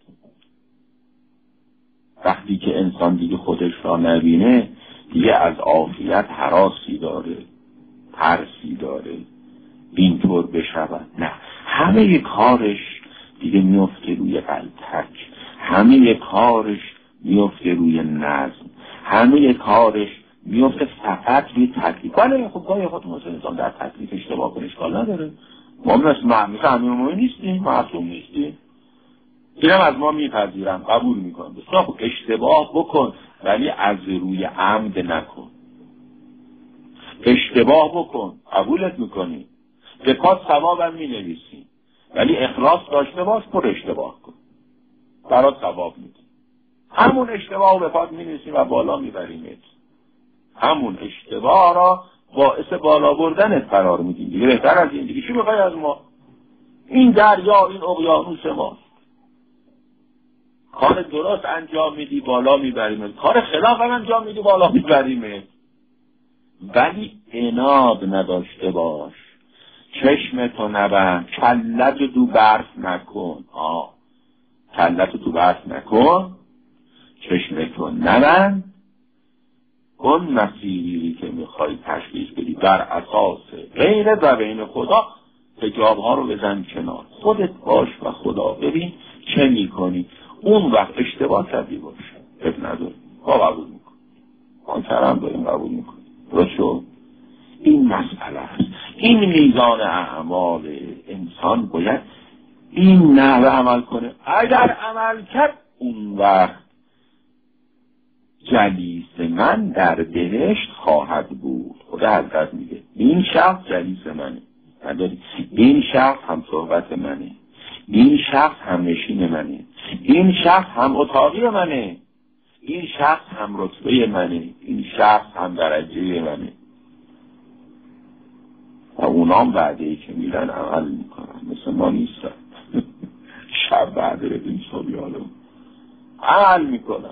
وقتی که انسان دیگه خودش را نبینه دیگه از عافیت هراسی داره، ترسی داره اینطور بشود. نه، همه کارش دیگه میفته روی قلتک، همه کارش میفته روی نظم، همه کارش میفته فقط روی تکلیف. بله خب گاهی خود مثل انسان در تکلیف اشتباه کنه اشکال نداره. ما مثل امیرالمومنین نیستیم، معصوم نیستیم. اینم از ما میپذیرم، قبول میکنم. بسیار خب اشتباه بکن ولی از روی عمد نکن. اشتباه بکن قبولت میکنی، به پاس ثوابم مینویسی، ولی اخلاص داشته باش، پر اشتباه کن برات ثواب میدی. همون اشتباه به پاس مینویسی و بالا میبریمت. همون اشتباه را باعث بالا بردنت قرار میدیم. دیگه بهتر از این دیگه چی میخوای از ما؟ این دریا، این اقیانوس ماست. کار درست انجام میدی بالا میبریمت، کار خلاف هم انجام میدی بالا میبریمت. ولی عناد نداشته باش، چشمتو نبند، کلتو تو برف نکن. کلتو تو برف نکن، چشمتو نبند. اون مسیری که میخوای تشخیص بدی بر اساس غیرت و بین خدا، حجابها رو بزن کنار، خودت باش و خدا، ببین چه میکنی. اون وقت اشتباه کردی باشه اب نداری، ما قبول میکن، ما کرم داریم قبول میکن. روشو این مسئله است. این میزان اعمال انسان باید این نحوه عمل کنه. اگر عمل کرد اون وقت جلیس من در بهشت خواهد بود. خدا حضرت میگه این شخص جلیس منه، نداری؟ این شخص هم صحبت منه، این شخص هم نشین منه، این شخص هم اتاقی منه، این شخص هم رتبه منه، این شخص هم درجه منه. و اونام بعدی که میرن عمل میکنن، مثل ما نیستن. شب بعده بدین صبیانو عمل میکنن،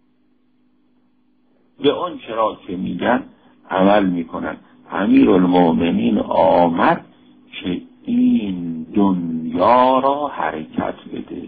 به اون چرا که میگن عمل میکنن. امیرالمومنین آمد که این دنیا را حرکت بده.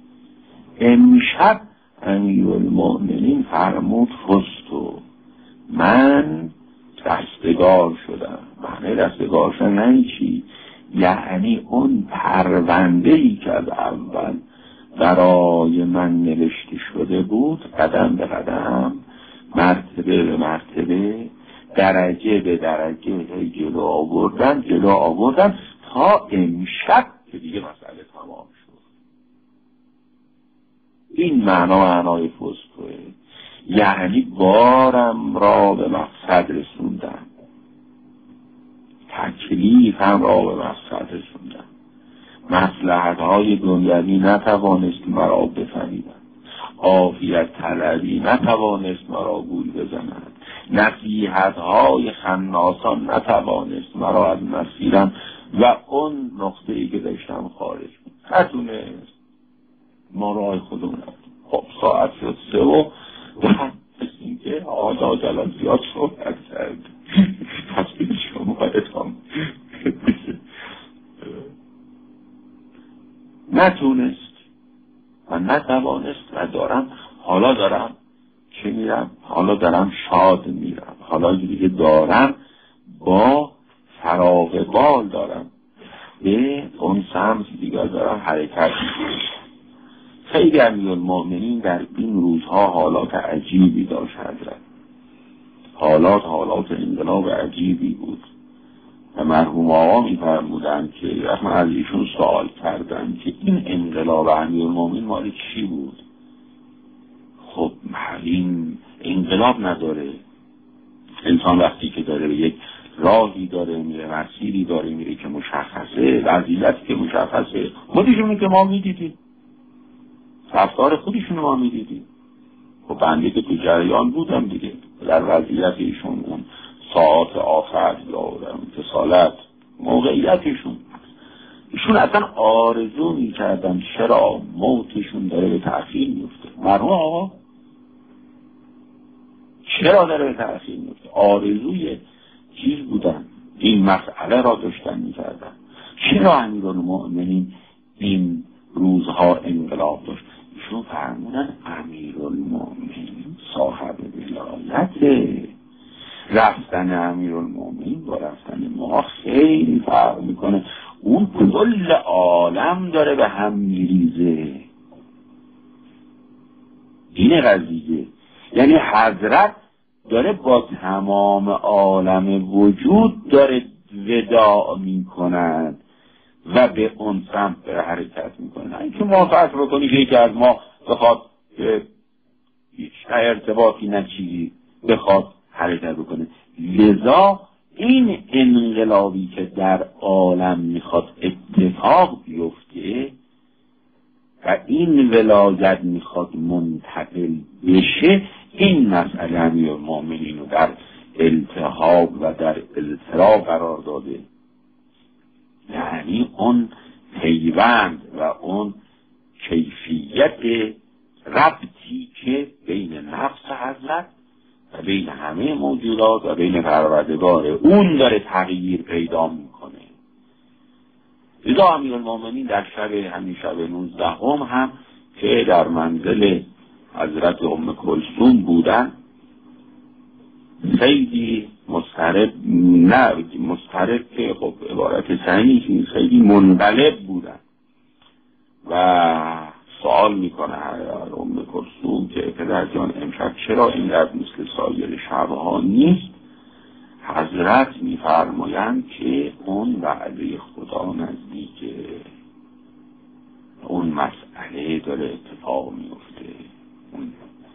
امشب امیرالمومنین فرمود فستو، من دستگار شدم. معنی دستگار شدن یعنی چی؟ یعنی اون پرونده‌ای که از اول برای من نوشته شده بود قدم به قدم، مرتبه به مرتبه، درجه به درجه جلو آوردن تا امشب که دیگه مسئله تمام شد. این معنای فستوه، یعنی بارم را به مقصد رسوندم، تکلیفم را به مقصد رسوندم. مصلحت‌های دنیوی نتوانست مرا بفهمیدم، عافیت طلبی نتوانست مرا گول بزند، نصیحت‌های خناسان نتوانست مرا از مسیرم و اون نقطه‌ای که داشتم خارج بود نتونست. ما راه خودمون خب ساعت شد 3 و این که آقا جلال زیاد صحبت کرد. پس این شما اتام نتونست و نتوانست و حالا دارم چه میرم؟ حالا دارم شاد میرم، حالا دیگه دارم با فراغ بال دارم به اون سمت دیگر دارم حرکت میکنم. خیلی امیرالمومنین در این روزها حالات عجیبی داشت حضرت. حالات انقلاب عجیبی بود و مرحوم آقا می‌فرمودند که وقتی از ایشون سوال کردن که این انقلاب امیرالمومنین مال چی بود؟ خب این انقلاب نداره. انسان وقتی که داره یک راهی داره میره، مسیری داره میره که مشخصه، وضعیتی که مشخصه، خودشونو که ما میدیدیم، رفتار خودشونو ما میدیدیم. خب بنده که تو جریان بودم دیگه، در وضعیت ایشون اون ساعات آخر یا در اتصالات موقعیتشون، ایشون اصلا آرزو میکردن چرا موتشون داره به تأخیر میفته. مرحوم آقا چرا داره به تأخیر میفته؟ آرزوی چیز بودن، این مسئله را داشتن میکردن. چرا امیرالمومنین این روزها انقلاب داشت؟ ایشون فرمودن امیرالمومنین صاحب ولایته. رفتن امیرالمومنین با رفتن ما خیلی فرق میکنه. اون کل عالم داره به هم میریزه. این قضیه یعنی حضرت داره با تمام عالم وجود داره وداع میکند و به اون سمت داره حرکت میکنه. نه اینکه ما فرض بکنی که یکی از ما بخواد هیچ ارتباطی نه چیزی بخواد حرکت بکنه. لذا این انقلابی که در عالم میخواد اتفاق بیفته و این ولایت میخواد منتقل بشه، این مسئله امیرالمومنین رو در التهاب و در اضطراب قرار داده. یعنی اون پیوند و اون کیفیت ربطی که بین نفس حضرت و بین همه موجودات و بین پروردگار اون داره تغییر پیدا میکنه. لذا امیرالمومنین در همین شب 19 هم که در منزل حضرت ام کلثوم بودن خیلی مضطرب که خب عبارت صحیح نیست، خیلی منقلب بودن و سوال میکنه ام کلثوم که پدر جان امشب چرا اینقدر مثل سایر شبها نیست؟ حضرت میفرمایند که اون وعده خدا نزدیکه، اون مسئله داره اتفاق میفته. اون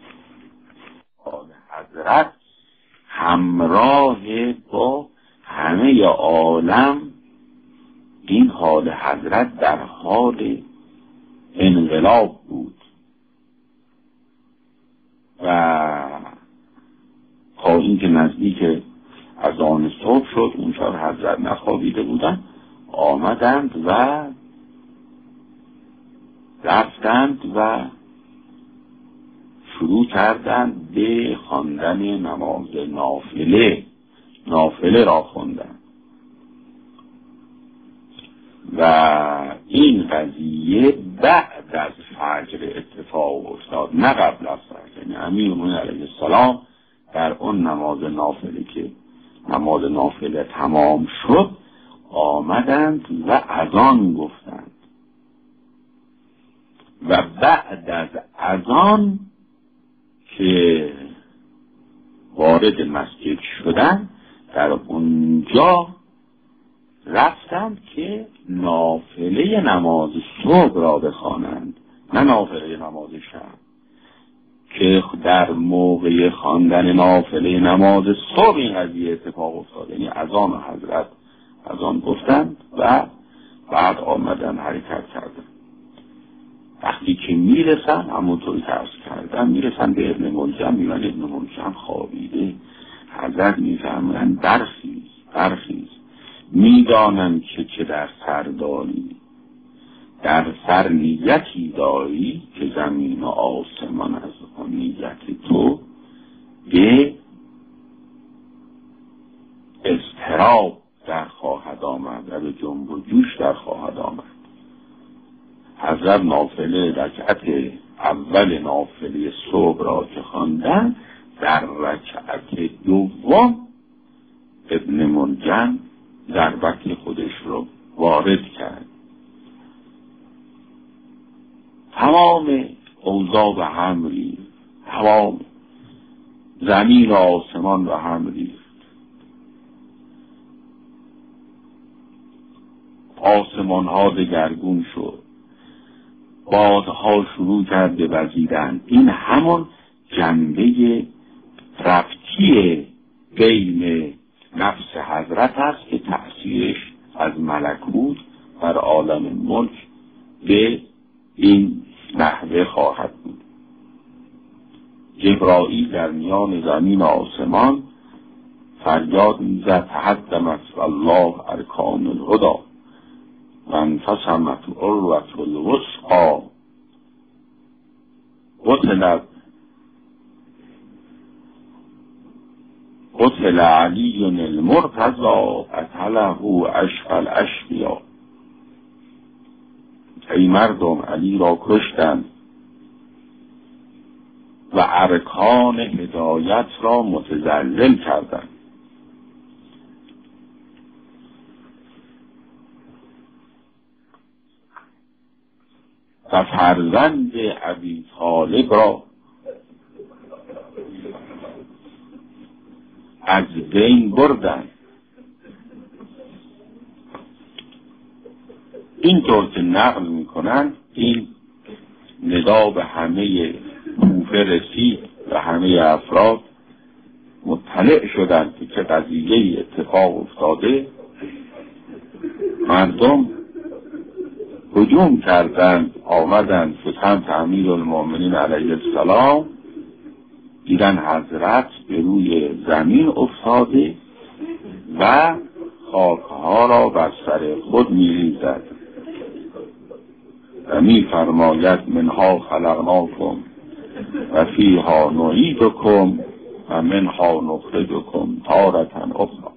حضرت همراه با همه عالم، این حال حضرت در حال انقلاب بود و تا اینکه نزدیک از آن صبح شد، اون شب حضرت نخوابیده بودن، آمدند و رفتند و شروع کردند به خواندن نماز نافله را خواندند و این قضیه بعد از فجر اتفاق افتاد، نه قبل از فجر. یعنی امیرالمومنین علیه السلام در اون نماز نافله تمام شد، آمدند و اذان گفتند و بعد از اذان که وارد مسجد شدن، در اونجا رفتند که نافله نماز صبح را بخوانند، نه نافله نماز شب. که در موقع خواندن نافله نماز صبح این قضیه اتفاق افتاد. یعنی اذان و حضرت اذان گفتند و بعد آمدن حرکت کردن. وقتی که میرسن، همونطوری که عرض کردن، میرسن به ابن ملجم، میبینن ابن ملجم خوابیده. حضرت میفرمایند برخیز، میدانم که چه در سر داری، در سر نیتی داری که زمین و آسمان از نیت تو به اضطراب در خواهد آمد و به جنب و جوش در خواهد آمد. حضرت نافله رکعت اول نافله صبح را که خواندن، در رکعت دوم ابن ملجم ضربت خودش رو وارد کرد. تمام اوضاع به هم ریخت، تمام زمین و آسمان به هم ریخت. آسمان ها دگرگون شد، بادها شروع کرد به وزیدن. این همون جنبه ربطی بین نفس حضرت است که تأثیرش از ملکوت بر عالم ملک به این نحوه خواهد بود. جبرائیل در میان زمین و آسمان فریاد میزد تهدمت والله ارکان الهدی و انفصمت عروة الوثقی قتل علی المرتضی قتله اشقى الاشقیا. ای مردم، علی را کشتند و ارکان هدایت را متزلزل کردند. و فرزند ابی طالب را از بین بردند. اینطور که نقل میکنن این ندا به همه کوفه رسید و همه افراد مطلع شدند که چه قضیه اتفاق افتاده. مردم هجوم کردند، آمدند به سمت امیرالمومنین علیه السلام، دیدن حضرت به روی زمین افتاده و خاکها را بر سر خود می‌ریزد و می‌فرماید منها خلقناکم و فیها نعیدکم و منها نخرجکم تارة اخری.